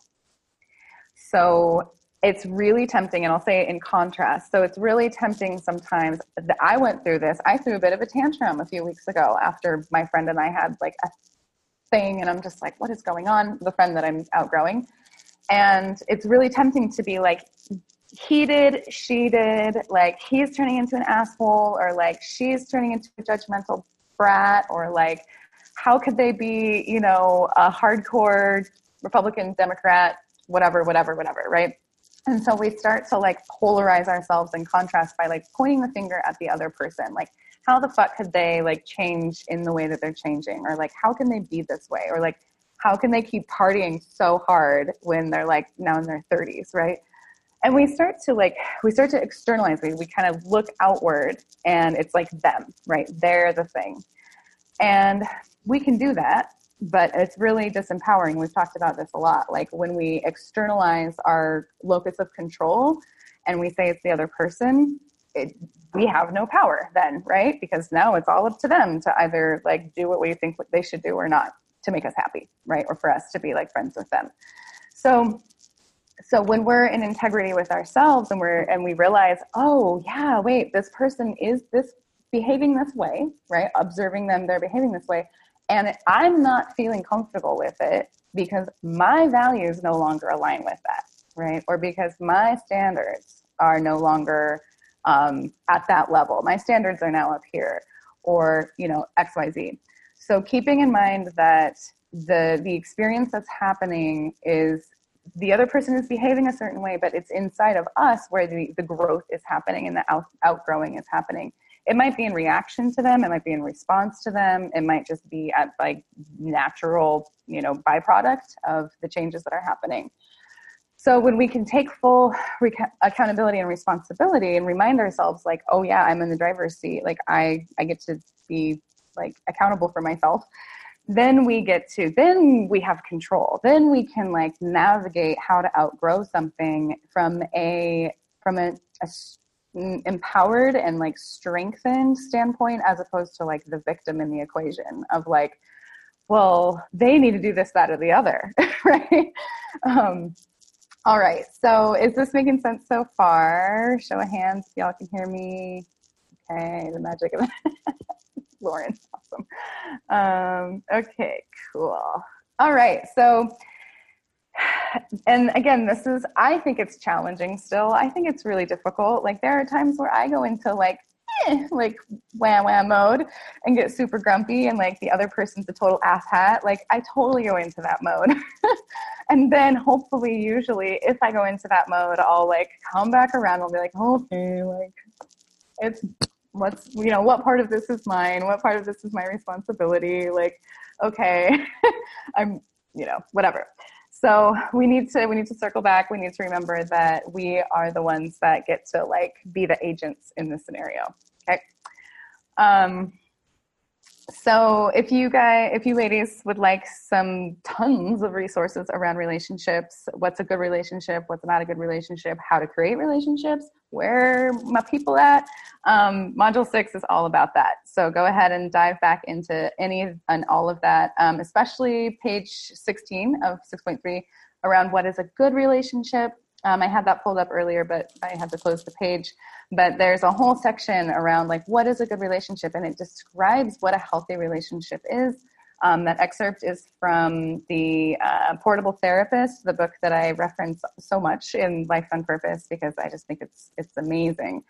So it's really tempting, and I'll say it in contrast. So it's really tempting sometimes that I went through this. I threw a bit of a tantrum a few weeks ago after my friend and I had like a thing, and I'm just like, what is going on? The friend that I'm outgrowing. And it's really tempting to be like, he did, she did, like he's turning into an asshole, or like she's turning into a judgmental brat, or like, how could they be, a hardcore Republican, Democrat, whatever, right? And so we start to like polarize ourselves in contrast by like pointing the finger at the other person. Like, how the fuck could they like change in the way that they're changing? Or like, how can they be this way? Or like, how can they keep partying so hard when they're like now in their 30s, right? And we start to externalize. We kind of look outward, and it's like them, right? They're the thing. And we can do that, but it's really disempowering. We've talked about this a lot. Like when we externalize our locus of control and we say it's the other person, we have no power then, right? Because now it's all up to them to either like do what we think they should do or not to make us happy, right? Or for us to be like friends with them. So when we're in integrity with ourselves and we realize, oh yeah, wait, this person is behaving this way, right? Observing them, they're behaving this way. And I'm not feeling comfortable with it because my values no longer align with that, right? Or because my standards are no longer at that level. My standards are now up here, or, X, Y, Z. So keeping in mind that the experience that's happening is the other person is behaving a certain way, but it's inside of us where the growth is happening and the outgrowing is happening. It might be in reaction to them. It might be in response to them. It might just be at like natural, byproduct of the changes that are happening. So when we can take full accountability and responsibility and remind ourselves like, oh yeah, I'm in the driver's seat. Like I get to be like accountable for myself. Then we have control. Then we can like navigate how to outgrow something from a empowered and like strengthened standpoint, as opposed to like the victim in the equation of like, well, they need to do this, that, or the other, right? All right. So is this making sense so far? Show of hands if y'all can hear me. Okay. The magic of Lauren. Awesome. Okay, cool. All right. So, and again, I think it's challenging still. I think it's really difficult. Like there are times where I go into like wham mode and get super grumpy, and like the other person's a total asshat. Like I totally go into that mode. And then hopefully, usually if I go into that mode, I'll like come back around. I'll be like, okay, like it's What's, what part of this is mine? What part of this is my responsibility? Like, okay, I'm, whatever. So we need to circle back. We need to remember that we are the ones that get to like be the agents in this scenario. Okay. So if you ladies would like some tons of resources around relationships, what's a good relationship, what's not a good relationship, how to create relationships, where my people at, module 6 is all about that. So go ahead and dive back into any and all of that, especially page 16 of 6.3 around what is a good relationship. I had that pulled up earlier, but I had to close the page. But there's a whole section around like what is a good relationship, and it describes what a healthy relationship is. That excerpt is from the Portable Therapist, the book that I reference so much in Life on Purpose because I just think it's amazing.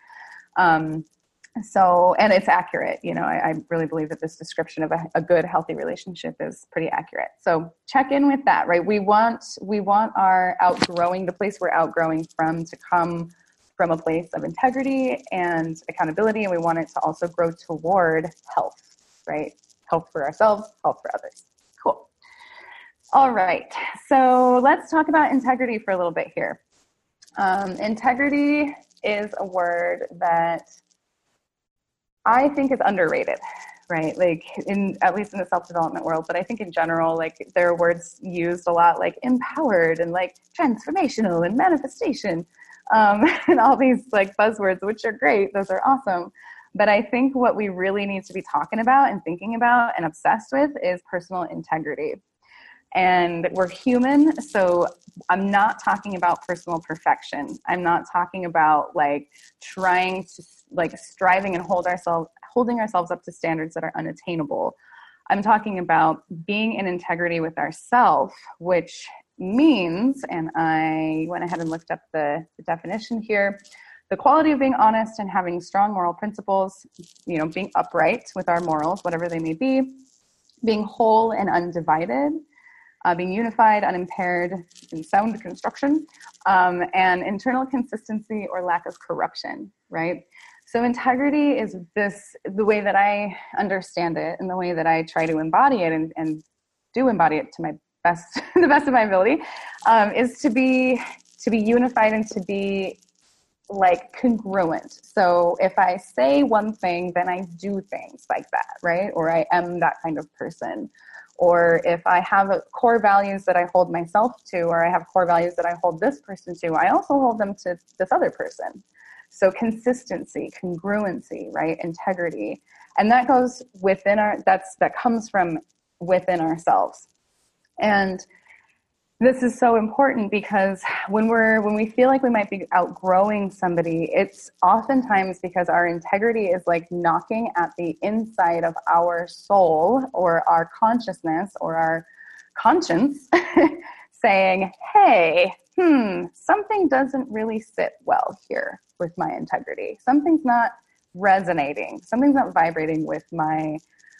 And it's accurate. I really believe that this description of a good, healthy relationship is pretty accurate. So check in with that, right? We want our outgrowing, the place we're outgrowing from, to come from a place of integrity and accountability. And we want it to also grow toward health, right? Health for ourselves, health for others. Cool. All right. So let's talk about integrity for a little bit here. Integrity is a word that I think is underrated, right? Like at least in the self-development world, but I think in general, like there are words used a lot like empowered and like transformational and manifestation, and all these like buzzwords, which are great. Those are awesome. But I think what we really need to be talking about and thinking about and obsessed with is personal integrity. And we're human, so I'm not talking about personal perfection. I'm not talking about like trying to like striving and holding ourselves up to standards that are unattainable. I'm talking about being in integrity with ourselves, which means, and I went ahead and looked up the definition here, the quality of being honest and having strong moral principles, being upright with our morals, whatever they may be, being whole and undivided, being unified, unimpaired, in sound construction, and internal consistency or lack of corruption, right? So integrity is the way that I understand it and the way that I try to embody it and do embody it to my best, the best of my ability, is to be unified and to be like congruent. So if I say one thing, then I do things like that, right? Or I am that kind of person. Or if I have core values that I hold myself to, or I have core values that I hold this person to, I also hold them to this other person. So consistency, congruency, right? Integrity. And that goes within that comes from within ourselves. And this is so important because when we feel like we might be outgrowing somebody, it's oftentimes because our integrity is like knocking at the inside of our soul or our consciousness or our conscience saying, hey, something doesn't really sit well here with my integrity. Something's not resonating. Something's not vibrating with my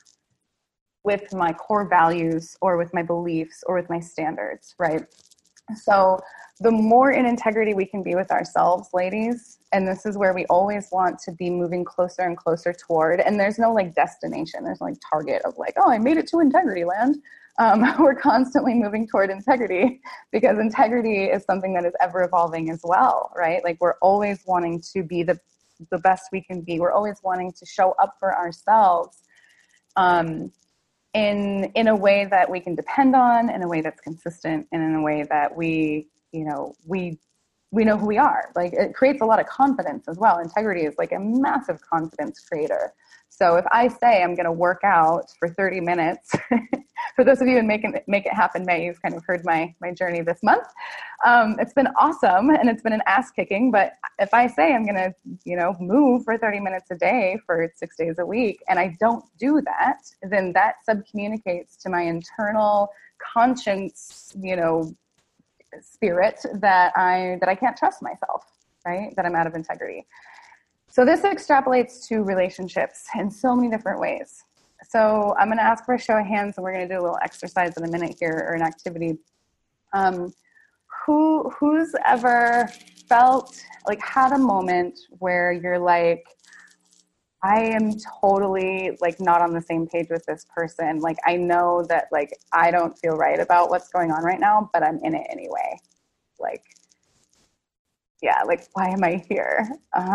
core values or with my beliefs or with my standards, right? So the more in integrity we can be with ourselves, ladies, and this is where we always want to be moving closer and closer toward, and there's no like destination, there's no like target of like, oh, I made it to integrity land. We're constantly moving toward integrity because integrity is something that is ever evolving as well, right? Like we're always wanting to be the best we can be. We're always wanting to show up for ourselves, in a way that we can depend on, in a way that's consistent, and in a way that we know who we are. Like it creates a lot of confidence as well. Integrity is like a massive confidence creator. So if I say I'm going to work out for 30 minutes, for those of you in Make It Happen May, you've kind of heard my journey this month. It's been awesome and it's been an ass kicking, but if I say I'm going to, move for 30 minutes a day for 6 days a week and I don't do that, then that subcommunicates to my internal conscience, spirit that I can't trust myself, right? That I'm out of integrity. So this extrapolates to relationships in so many different ways. So I'm going to ask for a show of hands, and we're going to do a little exercise in a minute here, or an activity. Who's ever felt like had a moment where you're like, I am totally like not on the same page with this person. Like, I know that like I don't feel right about what's going on right now, but I'm in it anyway. Like, yeah, like, why am I here?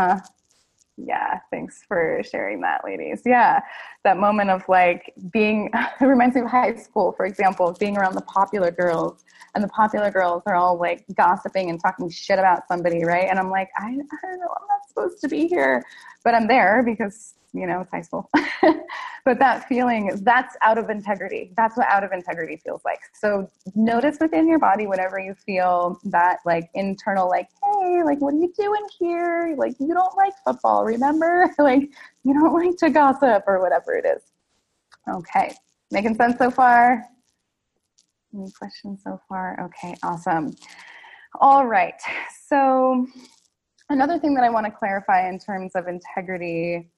Yeah, thanks for sharing that, ladies. Yeah, that moment of like being, it reminds me of high school, for example, being around the popular girls, and the popular girls are all like gossiping and talking shit about somebody, right? And I'm like, I don't know, I'm not supposed to be here, but I'm there because, you know, it's high school. But that feeling, that's out of integrity. That's what out of integrity feels like. So notice within your body whenever you feel that like internal, like, hey, like, what are you doing here? Like, you don't like football, remember? Like, you don't like to gossip or whatever it is. Okay. Making sense so far? Any questions so far? Okay, awesome. All right. So another thing that I want to clarify in terms of integrity,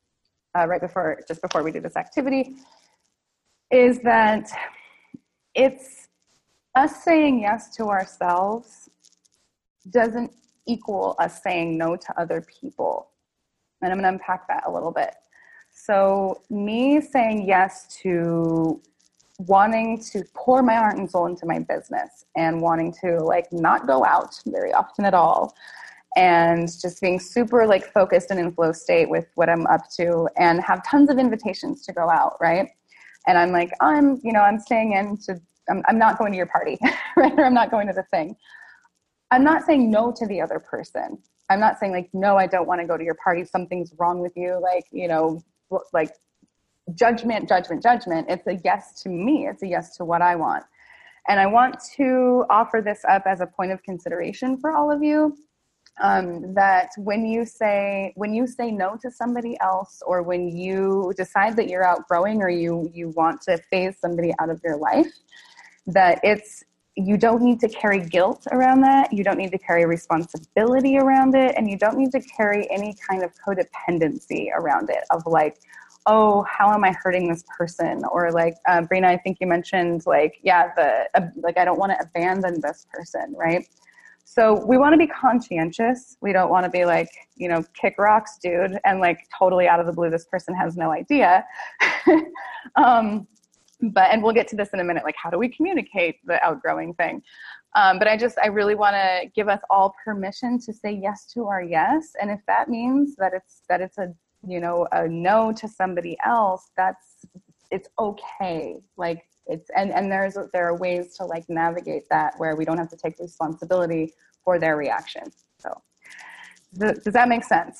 just before we do this activity, is that it's us saying yes to ourselves doesn't equal us saying no to other people. And I'm going to unpack that a little bit. So me saying yes to wanting to pour my heart and soul into my business and wanting to like not go out very often at all, and just being super like focused and in flow state with what I'm up to, and have tons of invitations to go out, right? And I'm like, I'm staying in to, I'm not going to your party, right? Or I'm not going to the thing. I'm not saying no to the other person. I'm not saying like, no, I don't want to go to your party. Something's wrong with you. Like, you know, like judgment. It's a yes to me. It's a yes to what I want. And I want to offer this up as a point of consideration for all of you. That when you say no to somebody else, or when you decide that you're outgrowing, or you want to phase somebody out of your life, that you don't need to carry guilt around that. You don't need to carry responsibility around it. And you don't need to carry any kind of codependency around it of like, oh, how am I hurting this person? Or like, Brina, I think you mentioned like, yeah, I don't want to abandon this person, right? So we want to be conscientious. We don't want to be like, you know, kick rocks, dude, and like totally out of the blue, this person has no idea. And we'll get to this in a minute, like how do we communicate the outgrowing thing? But I really want to give us all permission to say yes to our yes. And if that means that it's a, you know, a no to somebody else, it's okay. Like there are ways to like navigate that where we don't have to take responsibility for their reaction. So does that make sense?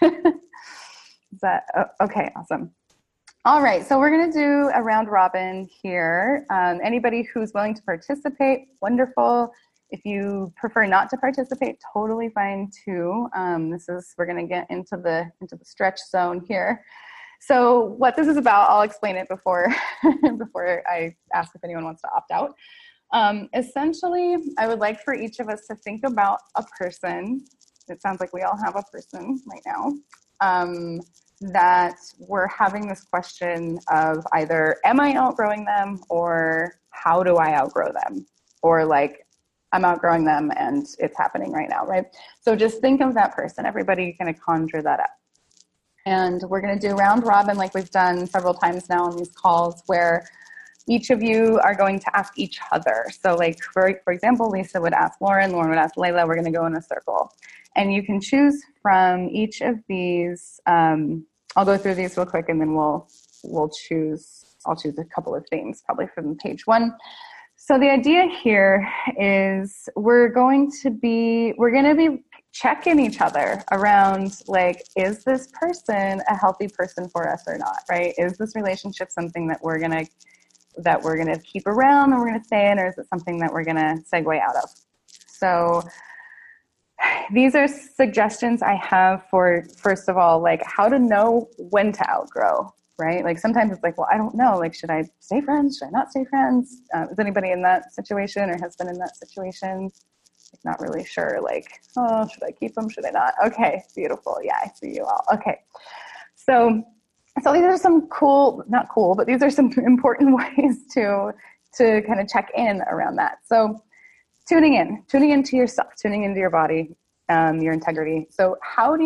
Okay, awesome. All right, so we're going to do a round robin here. Anybody who's willing to participate, wonderful. If you prefer not to participate, totally fine too. We're going to get into the stretch zone here. So what this is about, I'll explain it before I ask if anyone wants to opt out. Essentially, I would like for each of us to think about a person. It sounds like we all have a person right now. That we're having this question of either, am I outgrowing them, or how do I outgrow them? Or like, I'm outgrowing them and it's happening right now, right? So just think of that person. Everybody kind of conjure that up. And we're going to do round robin like we've done several times now on these calls, where each of you are going to ask each other. So like, for example, Lisa would ask Lauren would ask Layla. We're going to go in a circle. And you can choose from each of these. I'll go through these real quick, and then I'll choose a couple of things, probably from page 1. So the idea here is we're going to be checking each other around, like, is this person a healthy person for us or not, right? Is this relationship something that we're gonna keep around and we're gonna stay in, or is it something that we're gonna segue out of? So these are suggestions I have for, first of all, like how to know when to outgrow, right? Like sometimes it's like, well, I don't know, like, should I stay friends? Should I not stay friends? Is anybody in that situation or has been in that situation? Like, not really sure, like, oh, should I keep them? Should I not? Okay, beautiful. Yeah, I see you all. Okay. So these are some not cool, but these are some important ways to kind of check in around that. So tuning into yourself, tuning into your body, your integrity. So how do you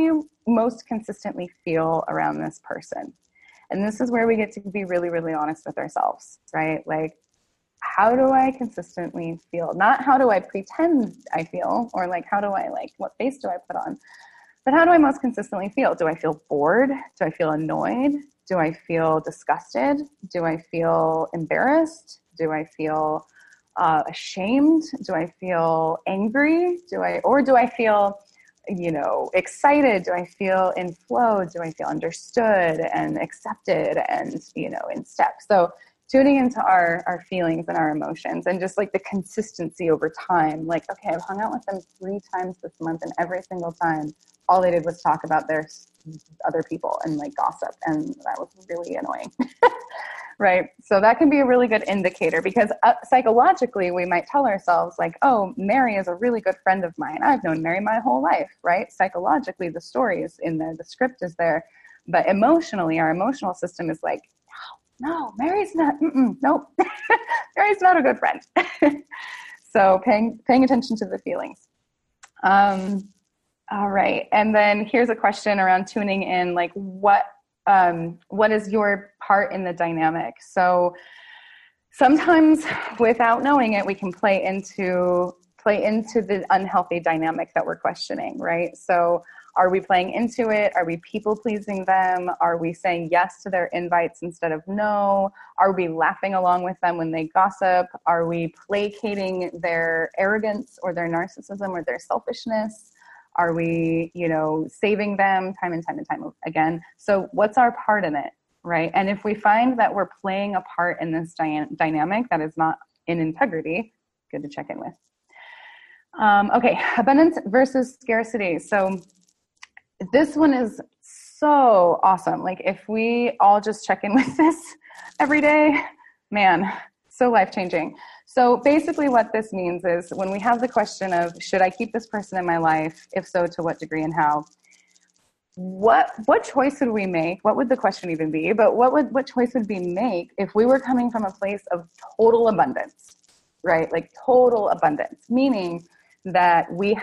most consistently feel around this person? And this is where we get to be really, really honest with ourselves, right? Like, how do I consistently feel? Not how do I pretend I feel, or like, how do I, like, what face do I put on? But how do I most consistently feel? Do I feel bored? Do I feel annoyed? Do I feel disgusted? Do I feel embarrassed? Do I feel ashamed? Do I feel angry? Do I feel, excited? Do I feel in flow? Do I feel understood and accepted and, in step? So tuning into our feelings and our emotions, and just like the consistency over time. Like, okay, I've hung out with them 3 times this month, and every single time all they did was talk about their other people and like gossip. And that was really annoying. Right. So that can be a really good indicator, because psychologically we might tell ourselves like, oh, Mary is a really good friend of mine. I've known Mary my whole life. Right. Psychologically, the story is in there. The script is there. But emotionally, our emotional system is like, no, Mary's not. Nope. Mary's not a good friend. So paying attention to the feelings. All right. And then here's a question around tuning in, like what is your part in the dynamic? So sometimes without knowing it, we can play into the unhealthy dynamic that we're questioning, right? So are we playing into it? Are we people pleasing them? Are we saying yes to their invites instead of no? Are we laughing along with them when they gossip? Are we placating their arrogance or their narcissism or their selfishness? Are we, saving them time and time and time again? So what's our part in it, right? And if we find that we're playing a part in this dynamic that is not in integrity, good to check in with. Okay, abundance versus scarcity. So this one is so awesome. Like, if we all just check in with this every day, man, so life-changing. So basically what this means is, when we have the question of, should I keep this person in my life? If so, to what degree and how? What choice would we make? What would the question even be? But what choice would we make if we were coming from a place of total abundance, right? Like total abundance, meaning that we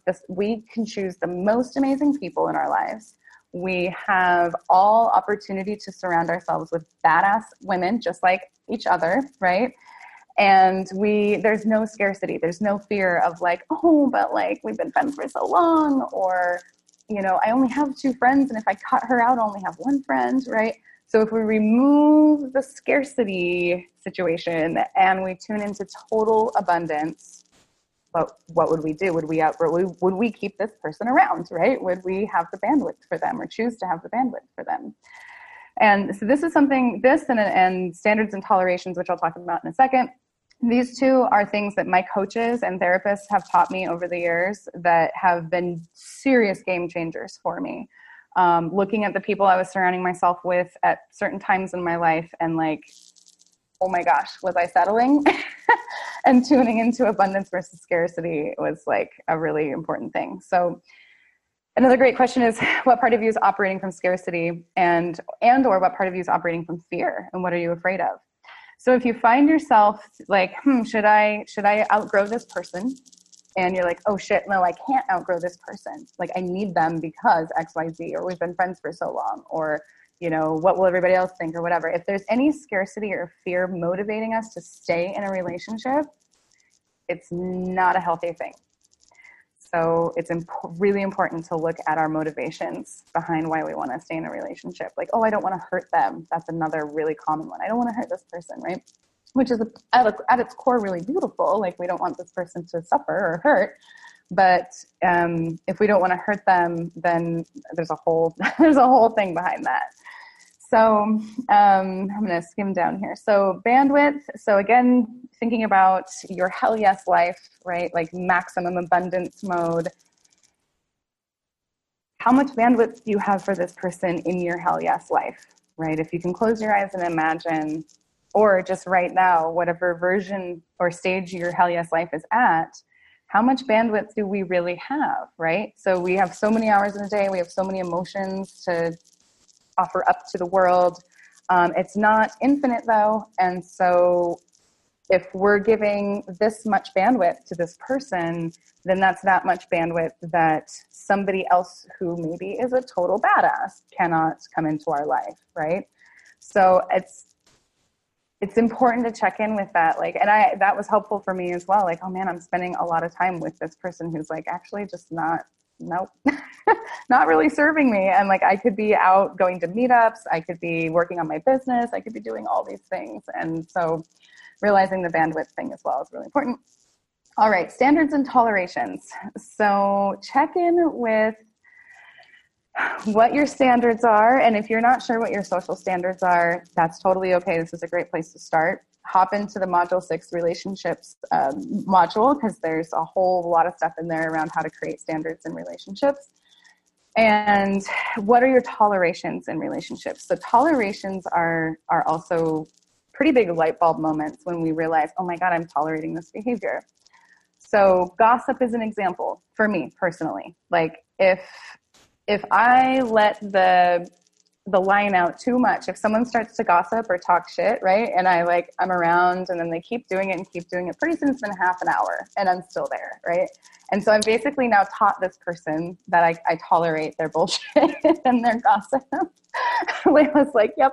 can choose the most amazing people in our lives. We have all opportunity to surround ourselves with badass women, just like each other, right? And there's no scarcity. There's no fear of like, oh, but like we've been friends for so long, or, I only have 2 friends, and if I cut her out, I only have 1 friend, right? So if we remove the scarcity situation and we tune into total abundance, what would we do? Would we keep this person around, right? Would we have the bandwidth for them, or choose to have the bandwidth for them? And so this is something, and standards and tolerations, which I'll talk about in a second. These 2 are things that my coaches and therapists have taught me over the years that have been serious game changers for me. Looking at the people I was surrounding myself with at certain times in my life, and like, oh my gosh, was I settling? And tuning into abundance versus scarcity was like a really important thing. So another great question is, what part of you is operating from scarcity and or what part of you is operating from fear, and what are you afraid of? So if you find yourself like, should I outgrow this person? And you're like, oh shit, no, I can't outgrow this person. Like, I need them because X, Y, Z, or we've been friends for so long, or, what will everybody else think, or whatever. If there's any scarcity or fear motivating us to stay in a relationship, it's not a healthy thing. So it's really important to look at our motivations behind why we want to stay in a relationship. Like, oh, I don't want to hurt them. That's another really common one. I don't want to hurt this person, right? Which is at its core really beautiful. Like, we don't want this person to suffer or hurt. But if we don't want to hurt them, then there's a whole thing behind that. So I'm going to skim down here. So bandwidth. So again, thinking about your hell yes life, right? Like maximum abundance mode. How much bandwidth do you have for this person in your hell yes life, right? If you can close your eyes and imagine, or just right now, whatever version or stage your hell yes life is at, how much bandwidth do we really have, right? So we have so many hours in a day. We have so many emotions to offer up to the world. It's not infinite though. And so if we're giving this much bandwidth to this person, then that's that much bandwidth that somebody else who maybe is a total badass cannot come into our life, right? So it's important to check in with that. Like, and that was helpful for me as well. Like, oh man, I'm spending a lot of time with this person who's like actually just not really serving me. And like, I could be out going to meetups, I could be working on my business, I could be doing all these things. And so realizing the bandwidth thing as well is really important. All right, standards and tolerations. So check in with what your standards are. And if you're not sure what your social standards are, that's totally okay. This is a great place to start. Hop into the Module 6 relationships module, because there's a whole lot of stuff in there around how to create standards in relationships. And what are your tolerations in relationships? So tolerations are also pretty big light bulb moments when we realize, oh my God, I'm tolerating this behavior. So gossip is an example for me personally. Like if I let the line out too much, if someone starts to gossip or talk shit, right, and I'm around and then they keep doing it, pretty soon it's been half an hour and I'm still there, right? And so I'm basically now taught this person that I tolerate their bullshit and their gossip. Layla's like, yep.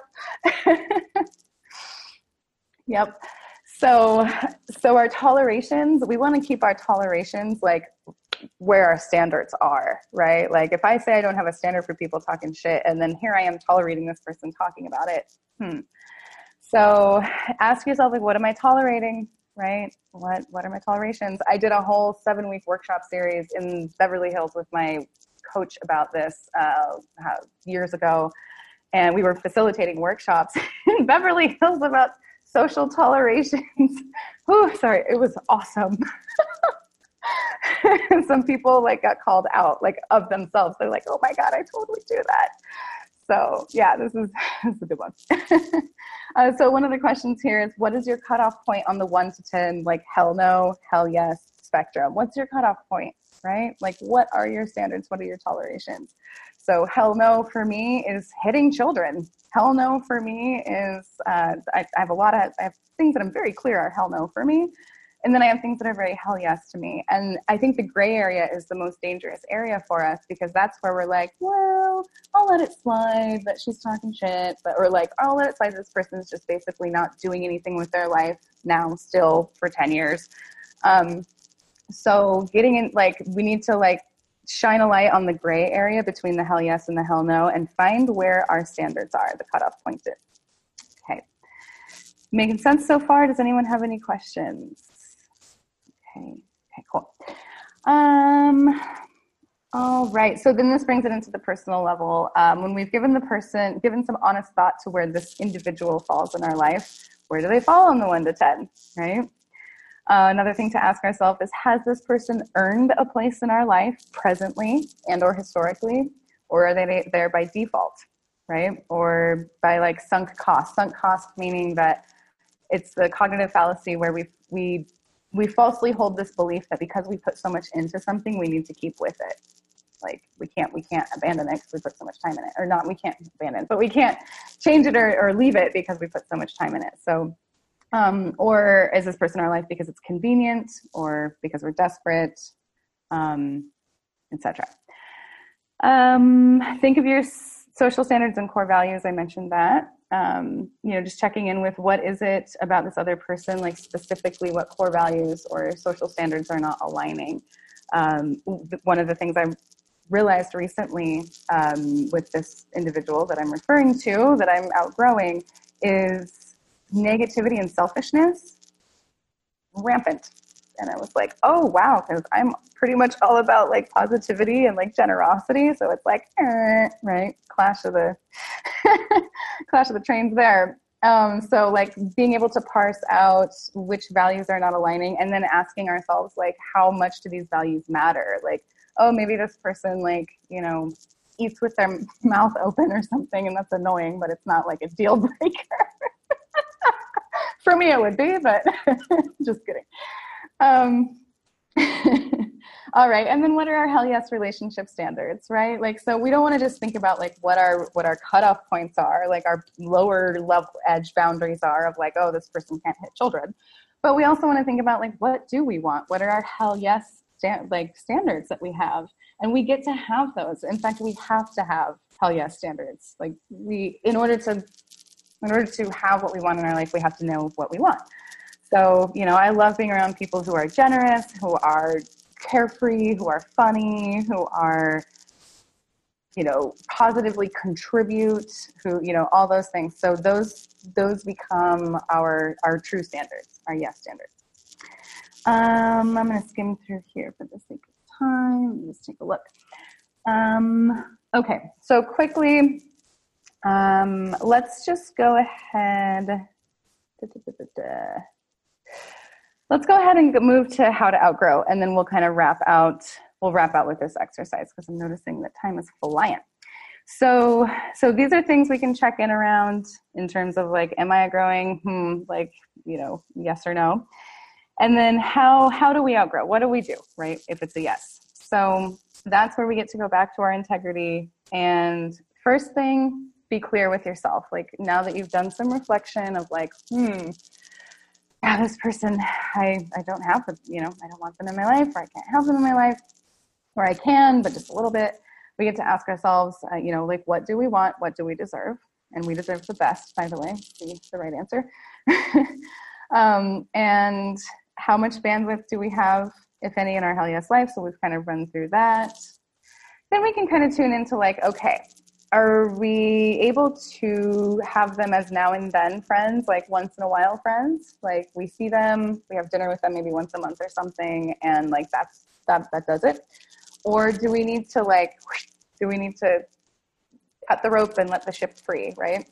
Yep. So our tolerations, we want to keep our tolerations like where our standards are, right? Like if I say I don't have a standard for people talking shit, and then here I am tolerating this person talking about it. So ask yourself, like, what am I tolerating, right? What are my tolerations? I did a whole 7-week workshop series in Beverly Hills with my coach about this years ago. And we were facilitating workshops in Beverly Hills about social tolerations. Ooh, sorry, it was awesome. Some people like got called out like of themselves. They're like, oh my God, I totally do that. So yeah, this is a good one. So one of the questions here is, what is your cutoff point on the 1 to 10, like hell no, hell yes spectrum? What's your cutoff point, right? Like, what are your standards? What are your tolerations? So hell no for me is hitting children. Hell no for me is, I have things that I'm very clear are hell no for me. And then I have things that are very hell yes to me. And I think the gray area is the most dangerous area for us, because that's where we're like, well, I'll let it slide that she's talking shit. Or like, I'll let it slide this person's just basically not doing anything with their life now still for 10 years. So getting in, like, we need to like shine a light on the gray area between the hell yes and the hell no and find where our standards are, the cutoff point is. Okay. Making sense so far? Does anyone have any questions? Okay, cool. All right, so then this brings it into the personal level. When we've given some honest thought to where this individual falls in our life, where do they fall on the 1 to 10, right? Another thing to ask ourselves is, has this person earned a place in our life presently and or historically, or are they there by default, right? Or by like sunk cost meaning that it's the cognitive fallacy where we falsely hold this belief that because we put so much into something, we need to keep with it. Like we can't abandon it because we put so much time in it, or not, we can't abandon it, but we can't change it or leave it because we put so much time in it. So, or is this person in our life because it's convenient or because we're desperate, etc. Think of your social standards and core values. I mentioned that. Just checking in with what is it about this other person, like specifically what core values or social standards are not aligning. One of the things I realized recently with this individual that I'm referring to, that I'm outgrowing, is negativity and selfishness rampant. And I was like, oh wow, because I'm pretty much all about like positivity and like generosity. So it's like, right, clash of the trains there. So like being able to parse out which values are not aligning, and then asking ourselves like, how much do these values matter? Like, oh, maybe this person like, eats with their mouth open or something, and that's annoying, but it's not like a deal breaker. For me, it would be, but just kidding. All right. And then what are our hell yes relationship standards, right? Like, so we don't want to just think about like what our cutoff points are, like our lower level edge boundaries are of like, oh, this person can't hit children. But we also want to think about, like, what do we want? What are our hell yes standards that we have? And we get to have those. In fact, we have to have hell yes standards. Like, in order to have what we want in our life, we have to know what we want. So, I love being around people who are generous, who are carefree, who are funny, who are, positively contribute, who, all those things. So those become our true standards, our yes standards. I'm going to skim through here for the sake of time. Let's take a look. Okay, so quickly, let's just go ahead. Let's go ahead and move to how to outgrow, and then we'll kind of wrap out with this exercise, because I'm noticing that time is flying. So these are things we can check in around in terms of, like, am I outgrowing? Yes or no. And then how do we outgrow? What do we do, right, if it's a yes? So that's where we get to go back to our integrity. And first thing, be clear with yourself. Like, now that you've done some reflection of, like, yeah, this person, I don't have them, I don't want them in my life, or I can't have them in my life, or I can, but just a little bit. We get to ask ourselves, like, what do we want? What do we deserve? And we deserve the best, by the way. See, the right answer. And how much bandwidth do we have, if any, in our hell yes life? So we've kind of run through that. Then we can kind of tune into, like, okay, are we able to have them as now and then friends, like once in a while friends? Like, we see them, we have dinner with them maybe once a month or something, and, like, that does it? Or do we need to cut the rope and let the ship free, right?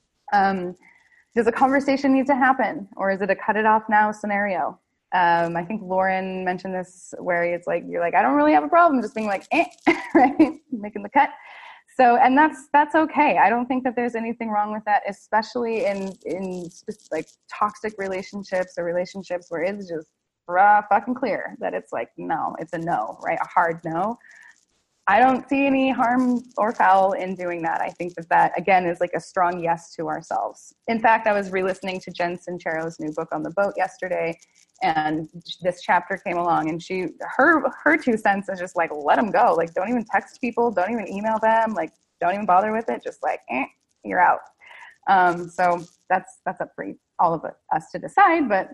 Does a conversation need to happen, or is it a cut it off now scenario? I think Lauren mentioned this, where it's like, you're like, I don't really have a problem just being like, right? Making the cut. So, and that's okay. I don't think that there's anything wrong with that, especially in like toxic relationships, or relationships where it's just fucking clear that it's like, no, it's a no, right? A hard no. I don't see any harm or foul in doing that. I think that again is like a strong yes to ourselves. In fact, I was re-listening to Jen Sincero's new book On the Boat yesterday, and this chapter came along, and her 2 cents is just like, let them go. Like, don't even text people, don't even email them, like, don't even bother with it. Just like, you're out. So that's up for all of us to decide. But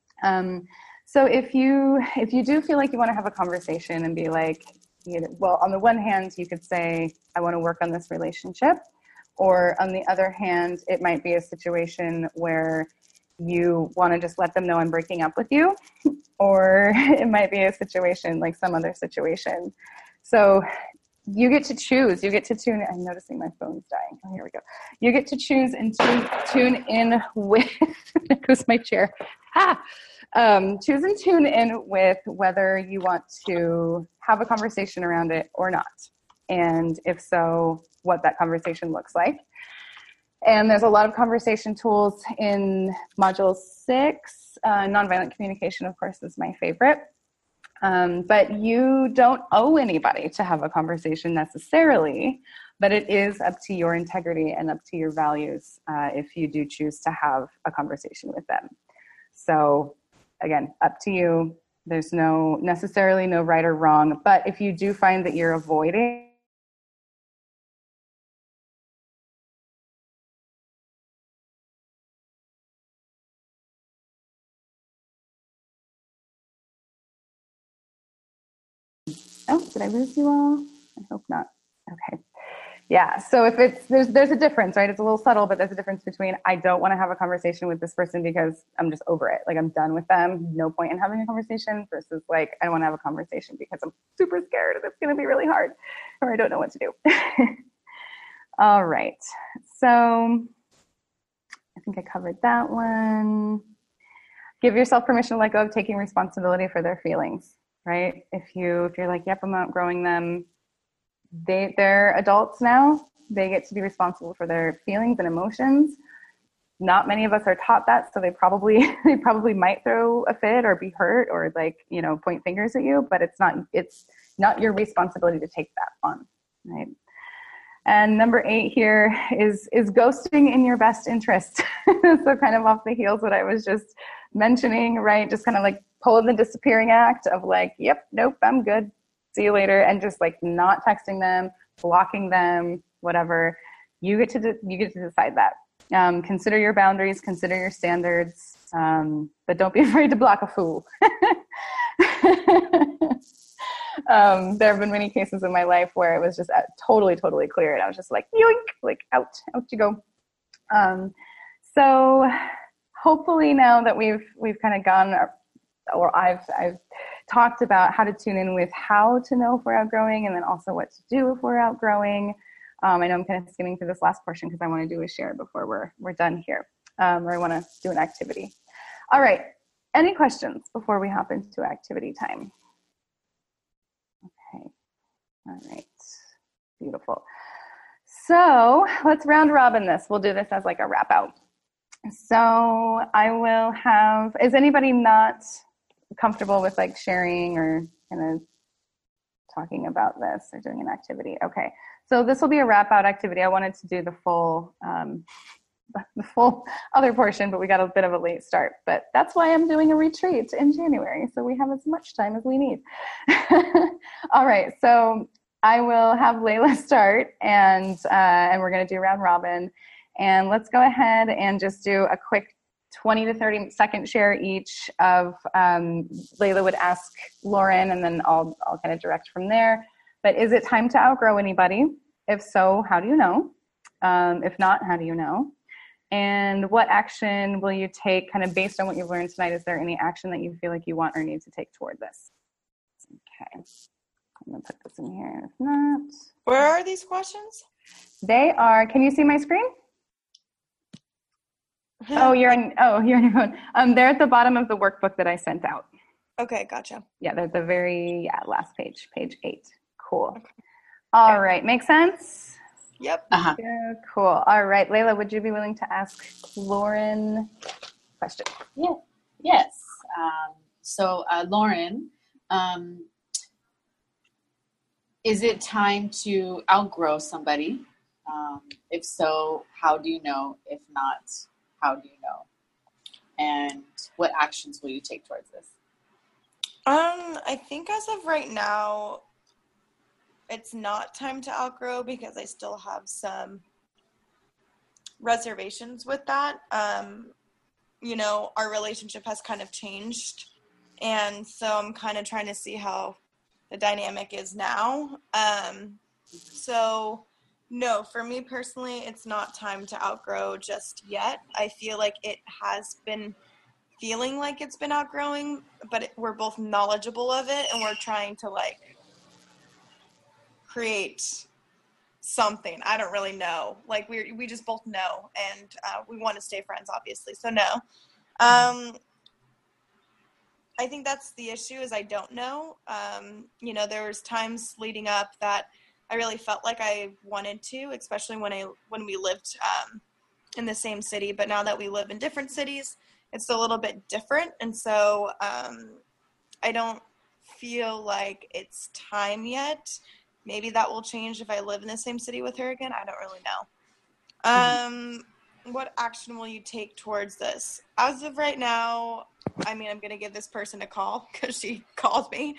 so if you do feel like you want to have a conversation and be like, well, on the one hand, you could say, I want to work on this relationship. Or on the other hand, it might be a situation where you want to just let them know I'm breaking up with you. Or it might be a situation like some other situation. So you get to choose. You get to tune in. I'm noticing my phone's dying. Oh, here we go. You get to choose and tune in with, there goes my chair. Choose and tune in with whether you want to have a conversation around it or not. And if so, what that conversation looks like. And there's a lot of conversation tools in Module 6. Nonviolent communication, of course, is my favorite. But you don't owe anybody to have a conversation necessarily, but it is up to your integrity and up to your values if you do choose to have a conversation with them. So again, up to you. There's necessarily no right or wrong, but if you do find that you're avoiding did I lose you all? I hope not. Okay. Yeah. So if there's a difference, right? It's a little subtle, but there's a difference between I don't want to have a conversation with this person because I'm just over it. Like, I'm done with them. No point in having a conversation, versus like, I want to have a conversation because I'm super scared and it's going to be really hard, or I don't know what to do. All right. So I think I covered that one. Give yourself permission to let go of taking responsibility for their feelings, right? If you're like, yep, I'm outgrowing them. They're adults now. They get to be responsible for their feelings and emotions. Not many of us are taught that, so they probably might throw a fit or be hurt or point fingers at you, but it's not your responsibility to take that on, right? And number 8 here is ghosting in your best interest. So kind of off the heels what I was just mentioning, right? Just kind of like pulling the disappearing act of like, yep, nope, I'm good. See you later. And just like not texting them, blocking them, whatever. You get to decide that. Consider your boundaries, consider your standards, but don't be afraid to block a fool. There have been many cases in my life where it was just totally clear, and I was just like, yoink, like out you go. So hopefully now that we've kind of gone, or I've talked about how to tune in with how to know if we're outgrowing, and then also what to do if we're outgrowing. I know I'm kind of skimming through this last portion because I want to do a share before we're done here, or I want to do an activity. All right. Any questions before we hop into activity time? Okay. All right. Beautiful. So let's round robin this. We'll do this as like a wrap out. So I will have, is anybody not comfortable with like sharing or kind of talking about this or doing an activity? Okay. So this will be a wrap out activity. I wanted to do the full other portion, but we got a bit of a late start. But that's why I'm doing a retreat in January, so we have as much time as we need. All right, so I will have Layla start, and we're going to do round robin. And let's go ahead and just do a quick 20 to 30 second share each of Layla would ask Lauren, and then I'll kind of direct from there. But is it time to outgrow anybody? If so, how do you know? If not, how do you know? And what action will you take kind of based on what you've learned tonight? Is there any action that you feel like you want or need to take toward this? Okay. I'm going to put this in here. If not. Where are these questions? They are, can you see my screen? You're on your phone. They're at the bottom of the workbook that I sent out. Okay, gotcha. Yeah, they're the very last page, page 8. Cool. Okay. All right, make sense? Yep. Yeah, cool. All right, Layla, would you be willing to ask Lauren a question? Yeah. Yes. So Lauren, is it time to outgrow somebody? If so, how do you know? If not, how do you know? And what actions will you take towards this? I think as of right now, it's not time to outgrow because I still have some reservations with that. Our relationship has kind of changed. And so I'm kind of trying to see how the dynamic is now. So no, for me personally, it's not time to outgrow just yet. I feel like it has been feeling like it's been outgrowing, but we're both knowledgeable of it, and we're trying to create something. I don't really know. We just both know, and we want to stay friends, obviously. So no. I think that's the issue is I don't know. There was times leading up that I really felt like I wanted to, especially when we lived in the same city. But now that we live in different cities, it's a little bit different. And so I don't feel like it's time yet. Maybe that will change if I live in the same city with her again. I don't really know. What action will you take towards this? As of right now, I'm going to give this person a call because she called me.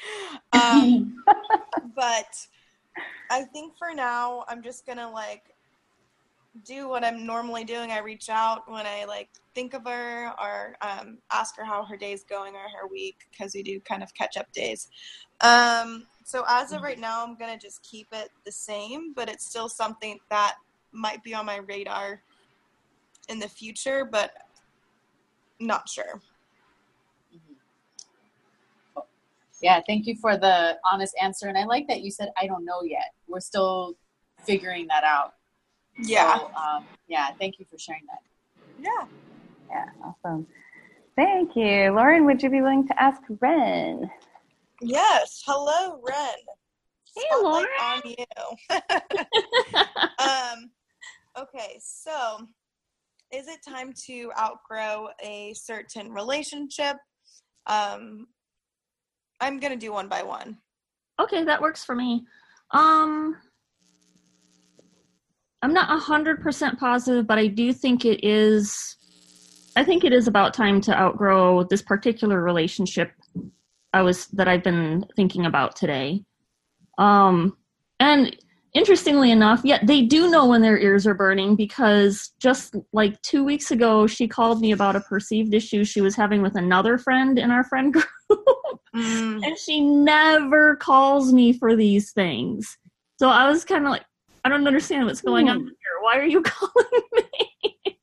But I think for now, I'm just going to do what I'm normally doing. I reach out when I think of her or ask her how her day's going or her week, because we do kind of catch up days. So as of right now, I'm going to just keep it the same, but it's still something that might be on my radar in the future, but not sure. Yeah, thank you for the honest answer. And I like that you said, I don't know yet. We're still figuring that out. Yeah. So, thank you for sharing that. Yeah. Yeah, awesome. Thank you. Lauren, would you be willing to ask Ren? Yes. Hello, Ren. Hey, Lauren. On you. Okay, so is it time to outgrow a certain relationship? I'm going to do one by one. Okay, that works for me. I'm not 100% positive, but I do think it is I think it is about time to outgrow this particular relationship that I've been thinking about today. And interestingly enough, yet they do know when their ears are burning, because just like 2 weeks ago, she called me about a perceived issue she was having with another friend in our friend group. And she never calls me for these things. So I was kind of like, I don't understand what's going on here. Why are you calling me?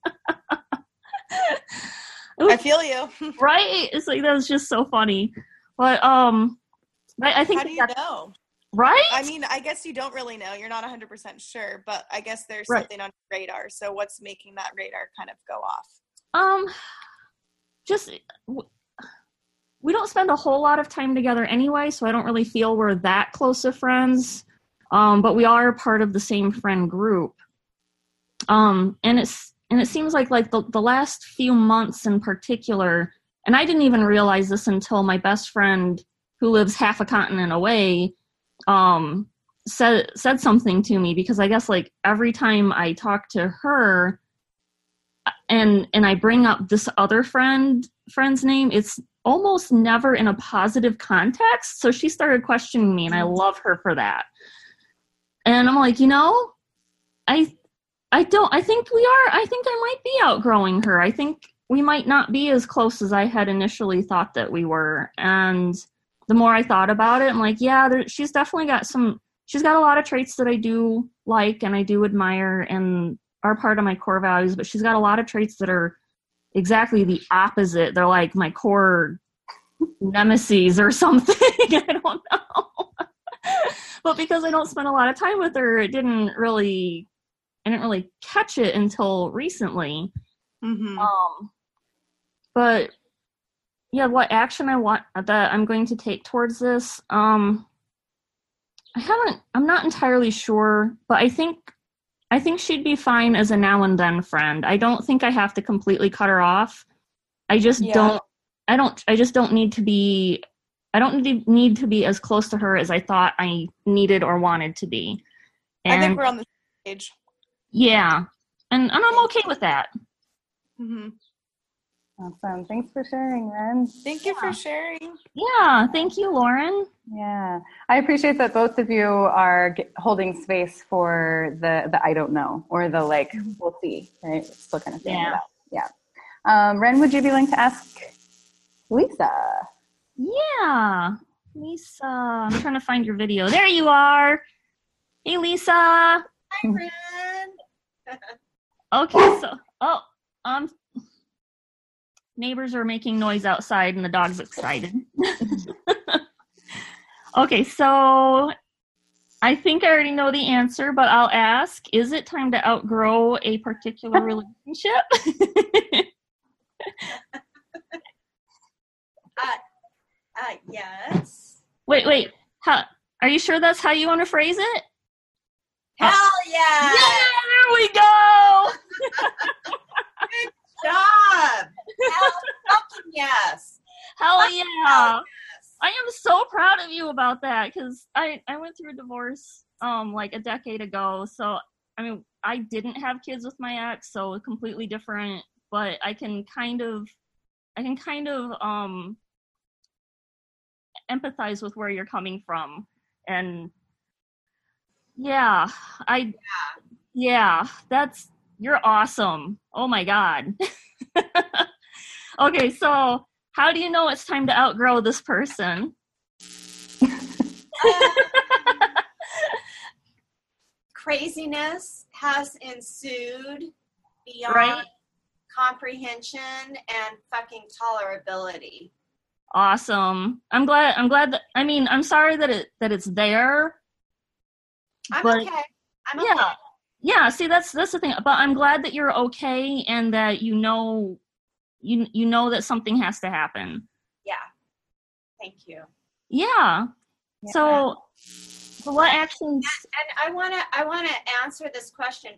I feel you. Right? It's like, that was just so funny. But I think how do you know? Right? I mean, I guess you don't really know. You're not 100% sure, but I guess there's something on your radar. So what's making that radar kind of go off? Just we don't spend a whole lot of time together anyway, so I don't really feel we're that close of friends. But we are part of the same friend group. And it seems like the last few months in particular, and I didn't even realize this until my best friend, who lives half a continent away, said something to me, because I guess like every time I talk to her and I bring up this other friend's name, it's almost never in a positive context. So she started questioning me, and I love her for that. And I'm like, I think I might be outgrowing her. I think we might not be as close as I had initially thought that we were. And the more I thought about it, I'm like, yeah, she's definitely she's got a lot of traits that I do like and I do admire and are part of my core values, but she's got a lot of traits that are exactly the opposite. They're like my core nemesis or something. I don't know. But because I don't spend a lot of time with her, I didn't really catch it until recently. But yeah, what action I'm going to take towards this, I'm not entirely sure, but I think she'd be fine as a now and then friend. I don't think I have to completely cut her off. I just don't need to be as close to her as I thought I needed or wanted to be. And I think we're on the same page. Yeah. And I'm okay with that. Awesome. Thanks for sharing, Ren. Thank you for sharing. Yeah. Thank you, Lauren. Yeah. I appreciate that both of you are holding space for the I don't know, or the like, we'll see, right? Still kind of feeling it out. Yeah. Ren, would you be willing to ask Lisa? Yeah. Lisa. I'm trying to find your video. There you are. Hey, Lisa. Hi, Ren. Okay, so, neighbors are making noise outside and the dog's excited. Okay, so I think I already know the answer, but I'll ask, is it time to outgrow a particular relationship? Yes. Wait. Are you sure that's how you want to phrase it? Hell yeah! There we go! Good job! Hell fucking yes! Hell yeah! I am so proud of you about that, because I went through a divorce like a decade ago. So I mean, I didn't have kids with my ex, so completely different. But I can kind of empathize with where you're coming from, and you're awesome. Oh my God. Okay, so how do you know it's time to outgrow this person? Craziness has ensued beyond comprehension and fucking tolerability. Awesome. I'm glad that, I mean, I'm sorry that it's there. I'm okay. Yeah, see, that's the thing. But I'm glad that you're okay and that you know that something has to happen. Yeah. Thank you. Yeah. So what actions? And I wanna answer this question.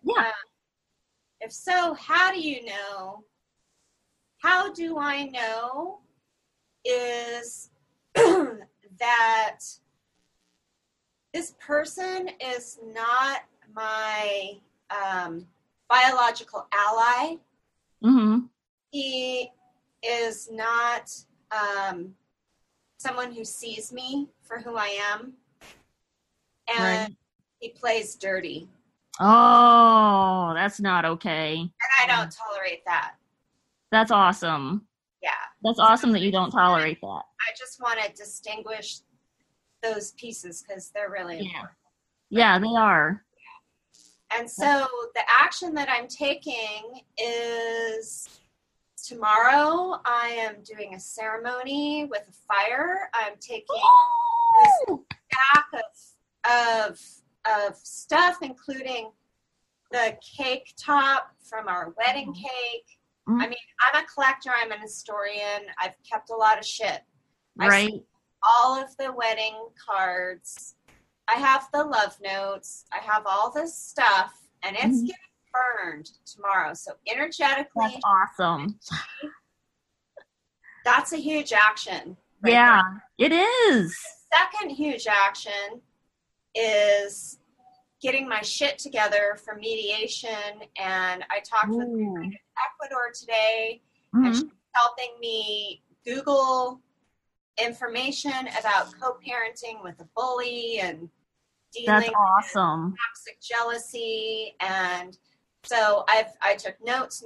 If so, how do you know? How do I know is that this person is not my biological ally. Mm-hmm. he is not someone who sees me for who I am, and he plays dirty. Oh, that's not okay. And I don't tolerate that. That's awesome. Yeah. That's awesome that you don't tolerate that. I just want to distinguish those pieces because they're really important. Yeah, they are. And so the action that I'm taking is tomorrow I am doing a ceremony with a fire. I'm taking this stack of stuff, including the cake top from our wedding cake. I mean, I'm a collector. I'm an historian. I've kept a lot of shit. Right. All of the wedding cards. I have the love notes. I have all this stuff, and it's getting burned tomorrow. So energetically, that's awesome. That's a huge action. Right there. It is. The second huge action is getting my shit together for mediation. And I talked with my friend in Ecuador today, and she's helping me Google information about co-parenting with a bully and dealing with toxic jealousy. And so I took notes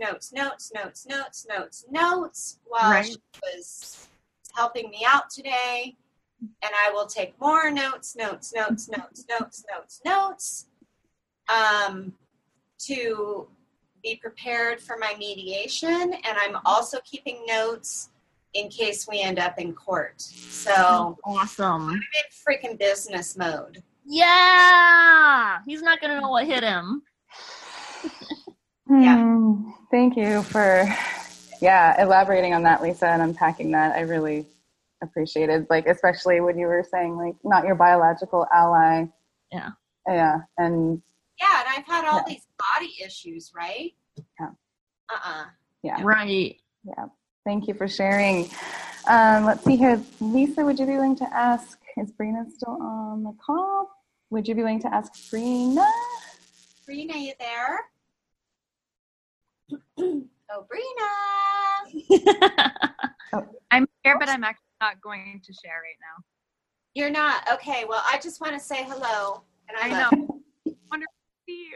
while she was helping me out today. And I will take more notes to be prepared for my mediation. And I'm also keeping notes in case we end up in court. So awesome. I'm in freaking business mode. Yeah. He's not going to know what hit him. Thank you for elaborating on that, Lisa, and unpacking that. I really appreciated, like, especially when you were saying, like, not your biological ally. Yeah. Yeah. And I've had all these body issues, right? Yeah. Yeah. Right. Yeah. Thank you for sharing. Let's see here. Lisa, would you be willing to ask, is Brina still on the call? Would you be willing to ask Brina? Brina, you there? Oh, Brina. I'm here, but I'm actually not going to share right now. You're not? Okay, well, I just want to say hello. And I know. Wonderful to see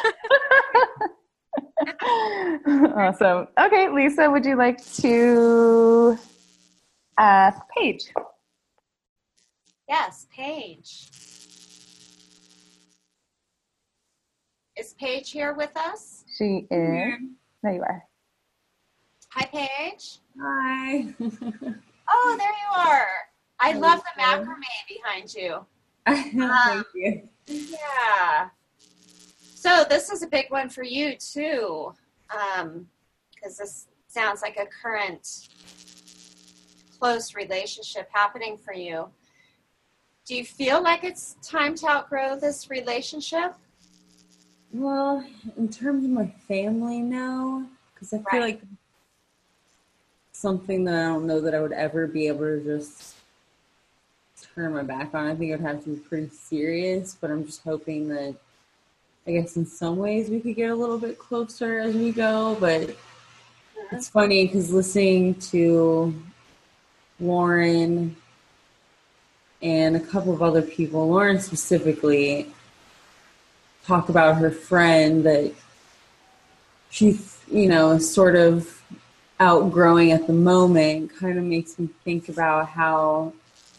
you. Awesome. Okay, Lisa, would you like to ask Paige? Yes, Paige. Is Paige here with us? She is. There you are. Hi, Paige. Hi. Oh, there you are. I love the macrame behind you. Thank you. Yeah. So this is a big one for you too, because this sounds like a current close relationship happening for you. Do you feel like it's time to outgrow this relationship? Well, in terms of my family now, because I feel like something that I don't know that I would ever be able to just turn my back on. I think it would have to be pretty serious, but I'm just hoping that, I guess in some ways we could get a little bit closer as we go. But it's funny because listening to Lauren and a couple of other people, Lauren specifically, talk about her friend that she's, sort of outgrowing at the moment, kind of makes me think about how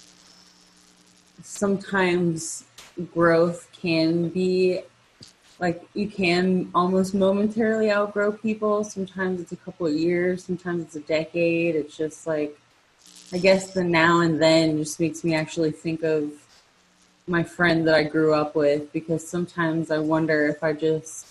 sometimes growth can be like, you can almost momentarily outgrow people. Sometimes it's a couple of years, sometimes it's a decade. It's just like, I guess the now and then just makes me actually think of my friend that I grew up with, because sometimes I wonder if I just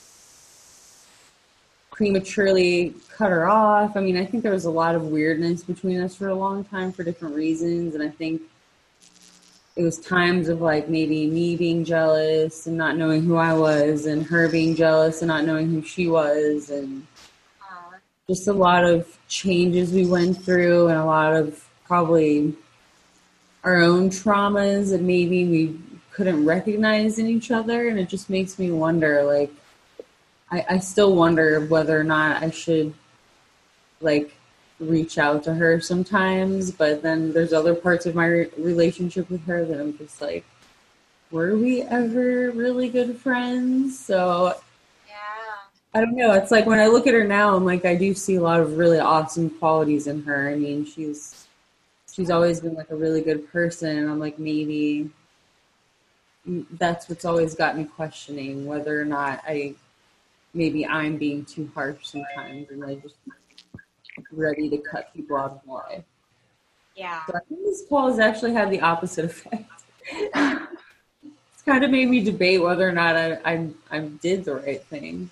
prematurely cut her off. I mean, I think there was a lot of weirdness between us for a long time for different reasons, and I think it was times of like maybe me being jealous and not knowing who I was, and her being jealous and not knowing who she was, and just a lot of changes we went through, and a lot of probably our own traumas that maybe we couldn't recognize in each other. And it just makes me wonder, like, I still wonder whether or not I should like reach out to her sometimes, but then there's other parts of my relationship with her that I'm just like, were we ever really good friends? So I don't know. It's like when I look at her now, I'm like, I do see a lot of really awesome qualities in her. I mean, she's always been like a really good person, and I'm like, maybe that's what's always got me questioning whether or not maybe I'm being too harsh sometimes, and I just ready to cut people out of my life. Yeah. So I think this call has actually had the opposite effect. It's kind of made me debate whether or not I did the right thing.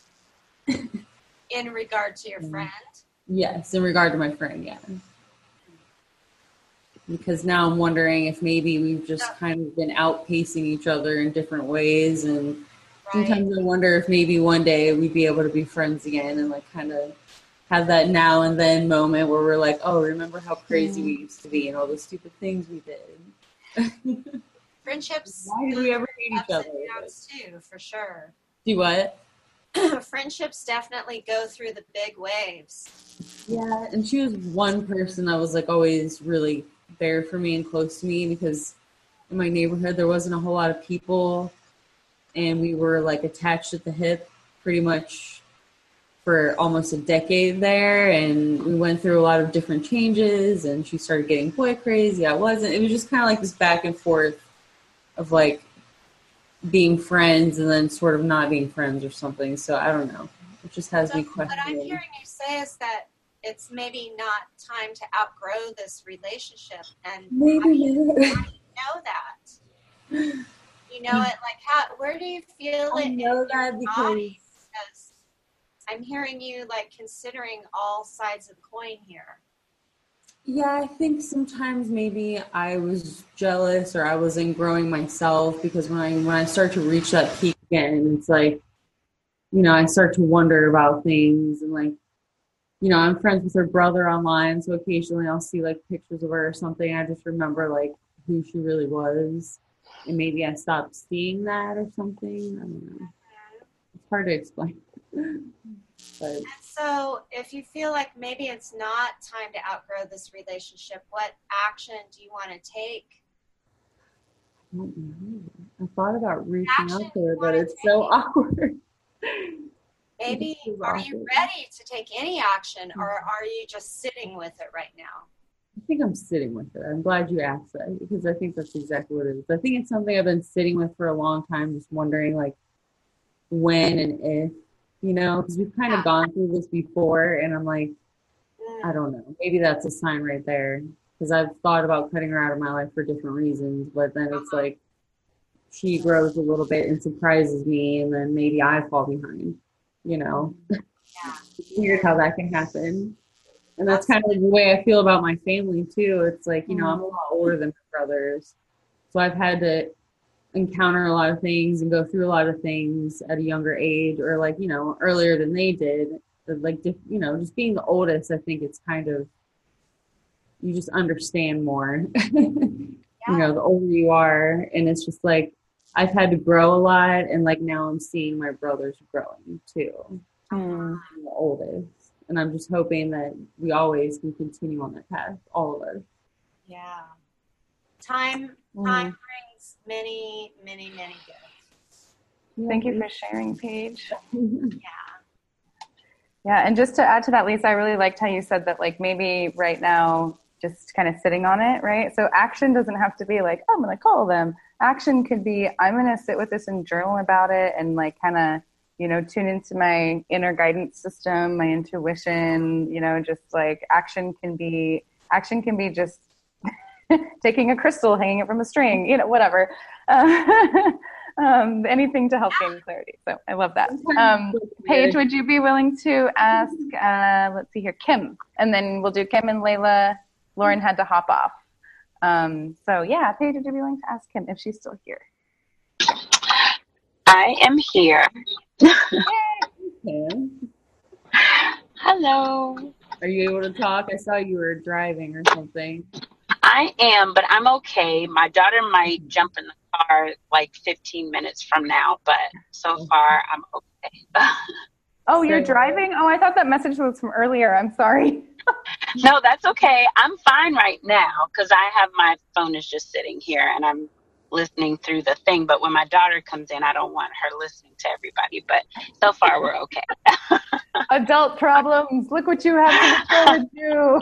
In regard to your friend? Yes, in regard to my friend, yeah. Because now I'm wondering if maybe we've just kind of been outpacing each other in different ways, and sometimes I wonder if maybe one day we'd be able to be friends again and like kind of have that now and then moment where we're like, oh, remember how crazy we used to be and all the stupid things we did. Friendships. Why did we ever hate each other? Too, for sure. Do what? Friendships definitely go through the big waves. Yeah, and she was one person that was like always really there for me and close to me, because in my neighborhood there wasn't a whole lot of people, and we were like attached at the hip pretty much for almost a decade there, and we went through a lot of different changes, and she started getting boy crazy. I wasn't. It was just kind of like this back and forth of like being friends and then sort of not being friends or something. So I don't know. It just has me questioning. What I'm hearing you say is that it's maybe not time to outgrow this relationship, and how do you know that? You know it, like where do you feel it in your body? Because I'm hearing you like considering all sides of the coin here. Yeah, I think sometimes maybe I was jealous or I wasn't growing myself, because when I start to reach that peak again, it's like, you know, I start to wonder about things, and like, you know, I'm friends with her brother online, so occasionally I'll see like pictures of her or something. I just remember like who she really was, and maybe I stopped seeing that or something. I don't know. It's hard to explain. But. And so if you feel like maybe it's not time to outgrow this relationship, what action do you want to take? I don't know. I thought about reaching out to her, but it's so awkward. Maybe, are you ready to take any action, or are you just sitting with it right now? I think I'm sitting with it. I'm glad you asked that, because I think that's exactly what it is. I think it's something I've been sitting with for a long time, just wondering like when and if, you know, because we've kind of gone through this before, and I'm like, I don't know. Maybe that's a sign right there, because I've thought about cutting her out of my life for different reasons, but then it's like she grows a little bit and surprises me, and then maybe I fall behind, you know. It's weird how that can happen. And that's kind of the way I feel about my family too. It's like, you know, I'm a lot older than my brothers, so I've had to encounter a lot of things and go through a lot of things at a younger age, or like, you know, earlier than they did. Like, you know, just being the oldest, I think it's kind of, you just understand more, you know, the older you are. And it's just like, I've had to grow a lot, and like now I'm seeing my brothers growing too. I'm the oldest, and I'm just hoping that we always can continue on that path, all of us. Yeah. Time brings many, many, many gifts. Thank you for sharing, Paige. Yeah. Yeah, and just to add to that, Lisa, I really liked how you said that, like, maybe right now, just kind of sitting on it, right? So action doesn't have to be like, oh, I'm going to call them. Action could be, I'm going to sit with this and journal about it, and like kind of, you know, tune into my inner guidance system, my intuition, you know, just like action can be just taking a crystal, hanging it from a string, you know, whatever. Anything to help gain clarity. So I love that. Paige, would you be willing to ask, let's see here, Kim, and then we'll do Kim and Layla. Lauren had to hop off. So yeah, Paige, would you be willing to ask Kim if she's still here? I am here. Kim. Hello. Are you able to talk? I saw you were driving or something. I am, but I'm okay. My daughter might jump in the car like 15 minutes from now, but so far I'm okay. Oh, you're So- driving? Oh, I thought that message was from earlier. I'm sorry. No, that's okay. I'm fine right now because I have my phone is just sitting here and I'm listening through the thing. But when my daughter comes in, I don't want her listening to everybody. But so far, we're okay. Adult problems. Look what you have to share with you.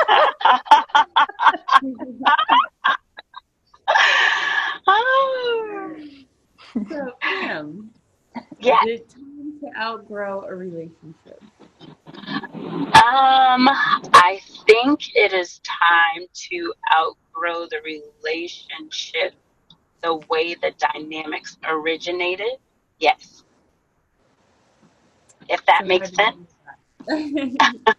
So, Pam, Yeah. is it time to outgrow a relationship? I think it is time to outgrow the relationship the way the dynamics originated. Yes. If that So makes how sense. do you do that?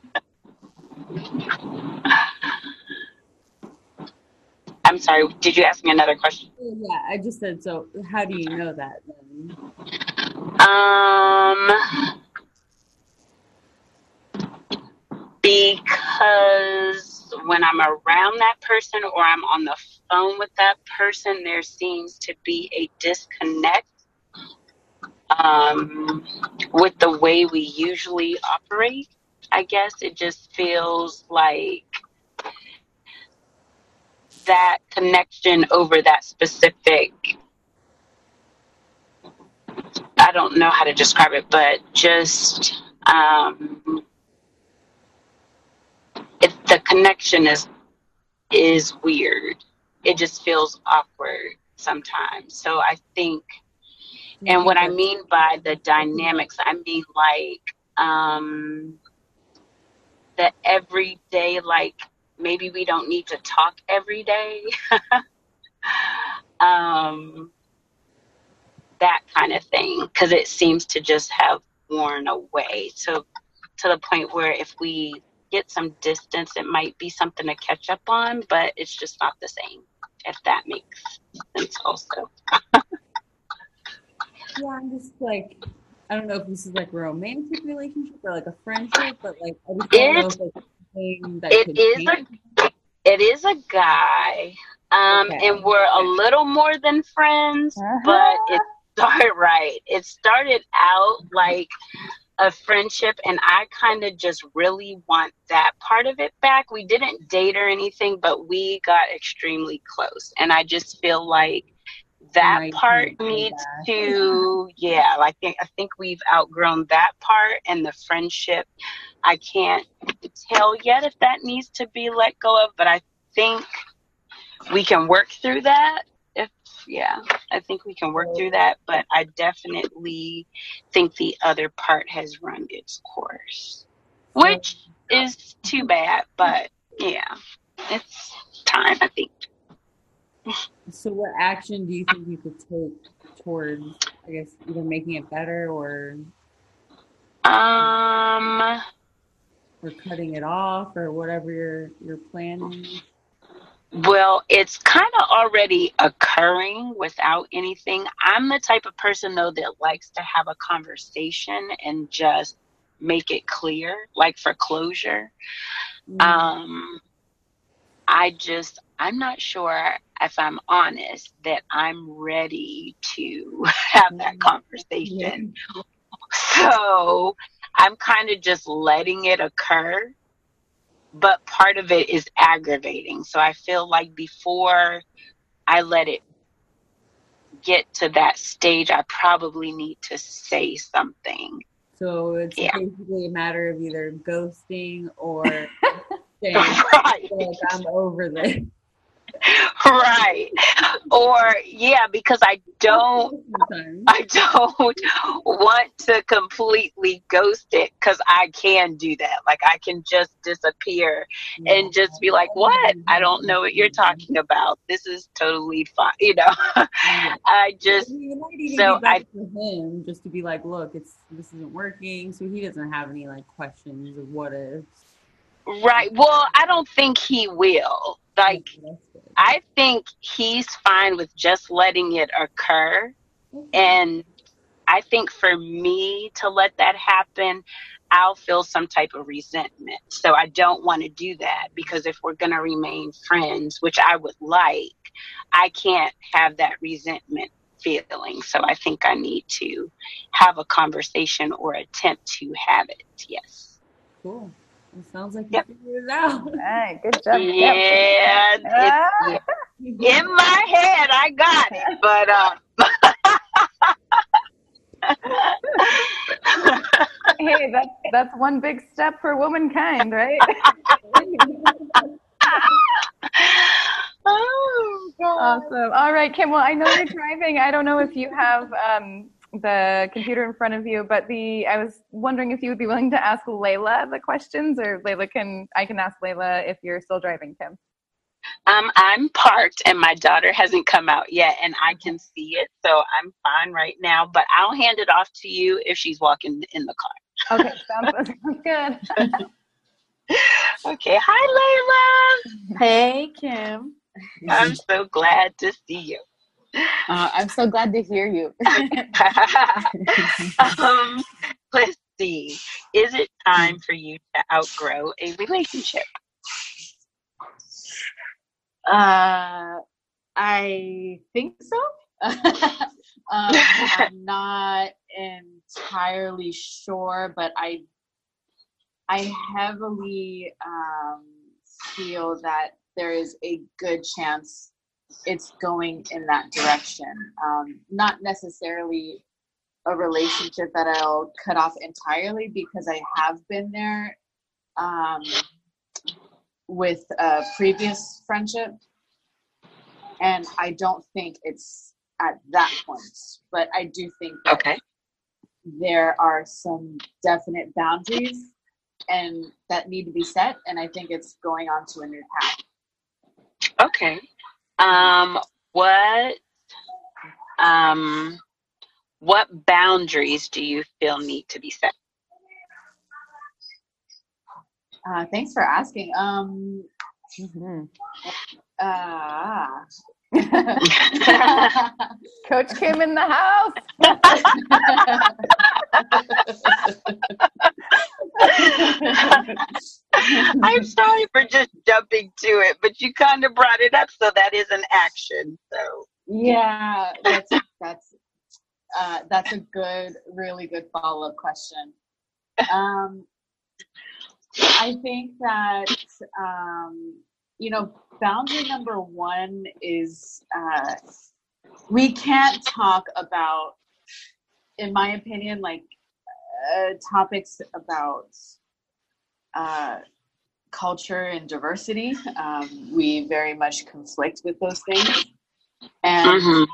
I'm sorry, did you ask me another question? Yeah, I just said, so how do you know that then? Because when I'm around that person or I'm on the phone with that person, there seems to be a disconnect with the way we usually operate. I guess it just feels like that connection over that specific, I don't know how to describe it, but just the connection is weird. It just feels awkward sometimes. So I think, and what I mean by the dynamics, I mean like the everyday, like maybe we don't need to talk every day. That kind of thing, because it seems to just have worn away to the point where if we get some distance, it might be something to catch up on, but it's just not the same, if that makes sense also. Yeah, I'm just like, I don't know if this is like a romantic relationship or like a friendship, but like I just don't know if it's something that could change. It is a guy, Okay. and we're a little more than friends, but it started out like a friendship, and I kind of just really want that part of it back. We didn't date or anything, but we got extremely close, and I just feel like that part needs to, I think we've outgrown that part, and the friendship, I can't tell yet if that needs to be let go of, but I think we can work through that. I think we can work through that, but I definitely think the other part has run its course, which is too bad, but yeah, it's time, I think. So what action do you think you could take towards, I guess, either making it better or cutting it off or whatever your plan is? Well, it's kind of already occurring without anything. I'm the type of person, though, that likes to have a conversation and just make it clear, like for closure. I'm not sure, if I'm honest, that I'm ready to have that conversation. So I'm kind of just letting it occur. But part of it is aggravating. So I feel like before I let it get to that stage, I probably need to say something. So it's basically a matter of either ghosting or saying, right. Like, I'm over this. Right. Or because I don't want to completely ghost it, because I can do that. Like I can just disappear and just be like, what? I don't know what you're talking about. This is totally fine. I just, you might even be better for him just to be like, look, this isn't working. So he doesn't have any like questions of what ifs. Right. Well, I don't think he will. Like, I think he's fine with just letting it occur. And I think for me to let that happen, I'll feel some type of resentment. So I don't want to do that, because if we're going to remain friends, which I would like, I can't have that resentment feeling. So I think I need to have a conversation or attempt to have it. Yes. Cool. It sounds like you figured it out. Hey, good job. Yeah, in my head, I got it, but Hey, that's one big step for womankind, right? Oh, God. Awesome. All right, Kim. Well, I know you're driving. I don't know if you have the computer in front of you, but I was wondering if you would be willing to ask Layla the questions, or I can ask Layla if you're still driving, Kim. I'm parked and my daughter hasn't come out yet and I can see it, so I'm fine right now, but I'll hand it off to you if she's walking in the car. Okay, sounds good. Okay, hi Layla. Hey, Kim. I'm so glad to see you. I'm so glad to hear you. Let's see. Is it time for you to outgrow a relationship? I think so. I'm not entirely sure, but I heavily feel that there is a good chance it's going in that direction. Not necessarily a relationship that I'll cut off entirely, because I have been there with a previous friendship, and I don't think it's at that point, but I do think that there are some definite boundaries and that need to be set, and I think it's going on to a new path. Okay. What boundaries do you feel need to be set? Thanks for asking. Coach Kim in the house. I'm sorry for just jumping to it, but you kind of brought it up, so that is an action. So yeah, that's a good, really good follow-up question. I think that boundary number one is we can't talk about, in my opinion, topics about culture and diversity. We very much conflict with those things, and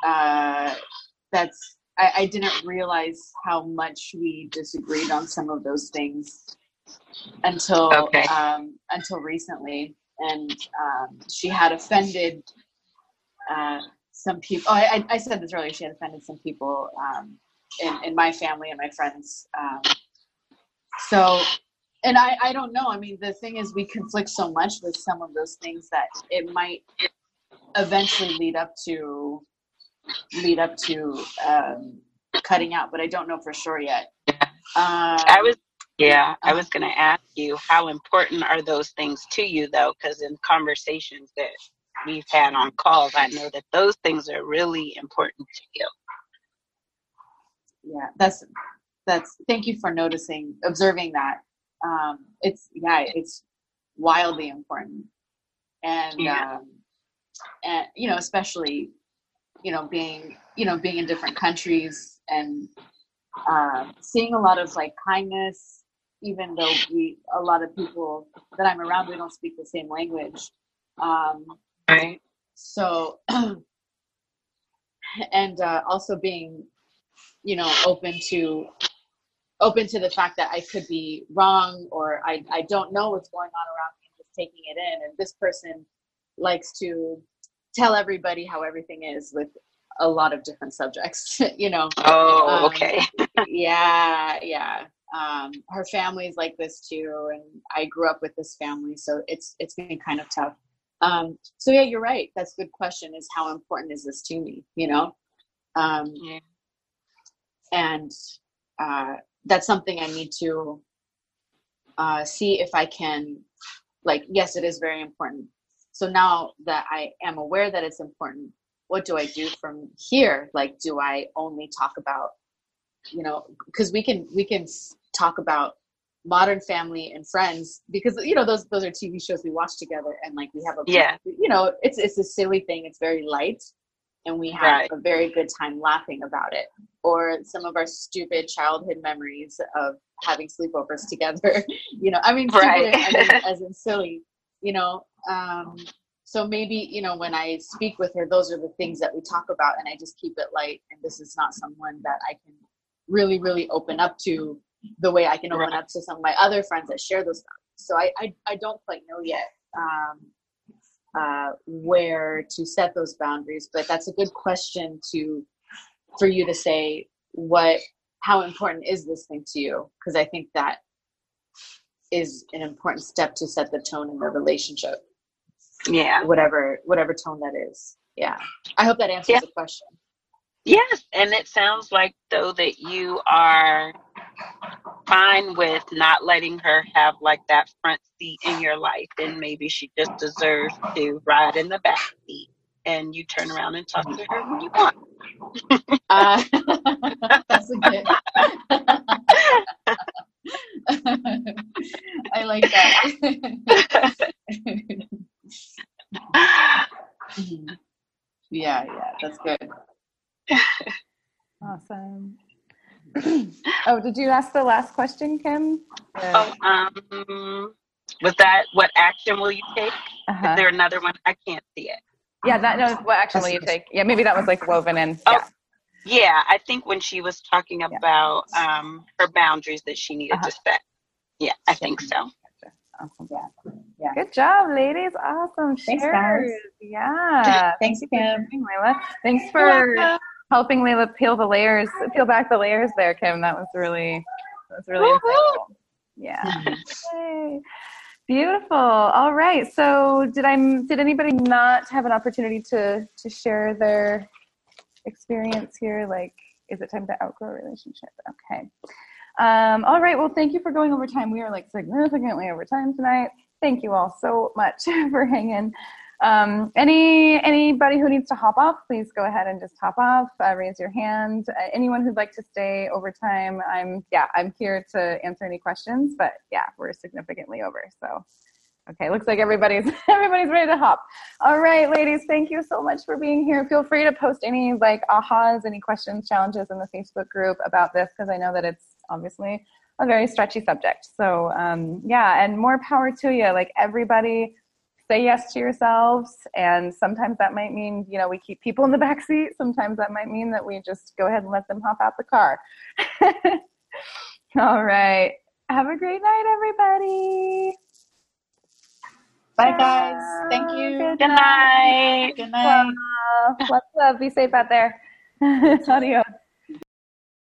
I didn't realize how much we disagreed on some of those things until recently, and she had offended some people. I said this earlier. She had offended some people in my family and my friends. And I don't know. I mean, the thing is, we conflict so much with some of those things that it might eventually lead up to cutting out, but I don't know for sure yet. I was going to ask you, how important are those things to you, though? Because in conversations that we've had on calls, I know that those things are really important to you. Yeah, that's. Thank you for observing that. It's wildly important, and especially being in different countries and seeing a lot of kindness, even though a lot of people that I'm around, we don't speak the same language. Right. So, and also being, open to the fact that I could be wrong, or I don't know what's going on around me, and just taking it in. And this person likes to tell everybody how everything is with a lot of different subjects, Oh, okay. Yeah. Her family's like this too, and I grew up with this family, so it's been kind of tough. So yeah, you're right. That's a good question, is how important is this to me, and that's something I need to see if I can, yes, it is very important. So now that I am aware that it's important, what do I do from here? Like, do I only talk about, you know, because we can talk about Modern Family and Friends, because, you know, those are TV shows we watch together, and like we have a, you know, it's a silly thing. It's very light, and we have a very good time laughing about it. Or some of our stupid childhood memories of having sleepovers together, you know, I mean, stupid as in silly, you know. So maybe, you know, when I speak with her, those are the things that we talk about, and I just keep it light. And this is not someone that I can really, really open up to the way I can open up to some of my other friends that share those values. So I don't quite know yet where to set those boundaries, but that's a good question for you to say, how important is this thing to you? Because I think that is an important step to set the tone in the relationship. Yeah. Whatever tone that is. Yeah. I hope that answers the question. Yes. And it sounds like, though, that you are fine with not letting her have like that front seat in your life, and maybe she just deserves to ride in the back seat, and you turn around and talk to her when you want. That's a good. I like that. Yeah, that's good. Awesome. Oh, did you ask the last question, Kim? Was that what action will you take? Is there another one? I can't see it. Yeah, what action will you take? Yeah, maybe that was like woven in. Yeah, I think when she was talking about her boundaries that she needed to set. Yeah, I think so. Awesome. Yeah. Good job, ladies. Awesome. Thanks, guys. Yeah. Thanks, Kim. Layla. Thanks for helping Layla peel back the layers there, Kim. That was really insightful. Yeah. Yay. Beautiful. All right. So did anybody not have an opportunity to share their experience here? Like, is it time to outgrow a relationship? Okay. All right. Well, thank you for going over time. We are like significantly over time tonight. Thank you all so much for hanging. Anybody who needs to hop off, please go ahead and just hop off. Raise your hand. Anyone who'd like to stay over time, I'm here to answer any questions. But yeah, we're significantly over. So, okay, looks like everybody's ready to hop. All right, ladies, thank you so much for being here. Feel free to post any like ahas, any questions, challenges in the Facebook group about this, because I know that it's obviously a very stretchy subject. So and more power to you. Like, everybody, say yes to yourselves, and sometimes that might mean, you know, we keep people in the back seat. Sometimes that might mean that we just go ahead and let them hop out the car. All right. Have a great night, everybody. Bye, guys. Thank you. Good night. Good night. Lots of love. Be safe out there. Adios.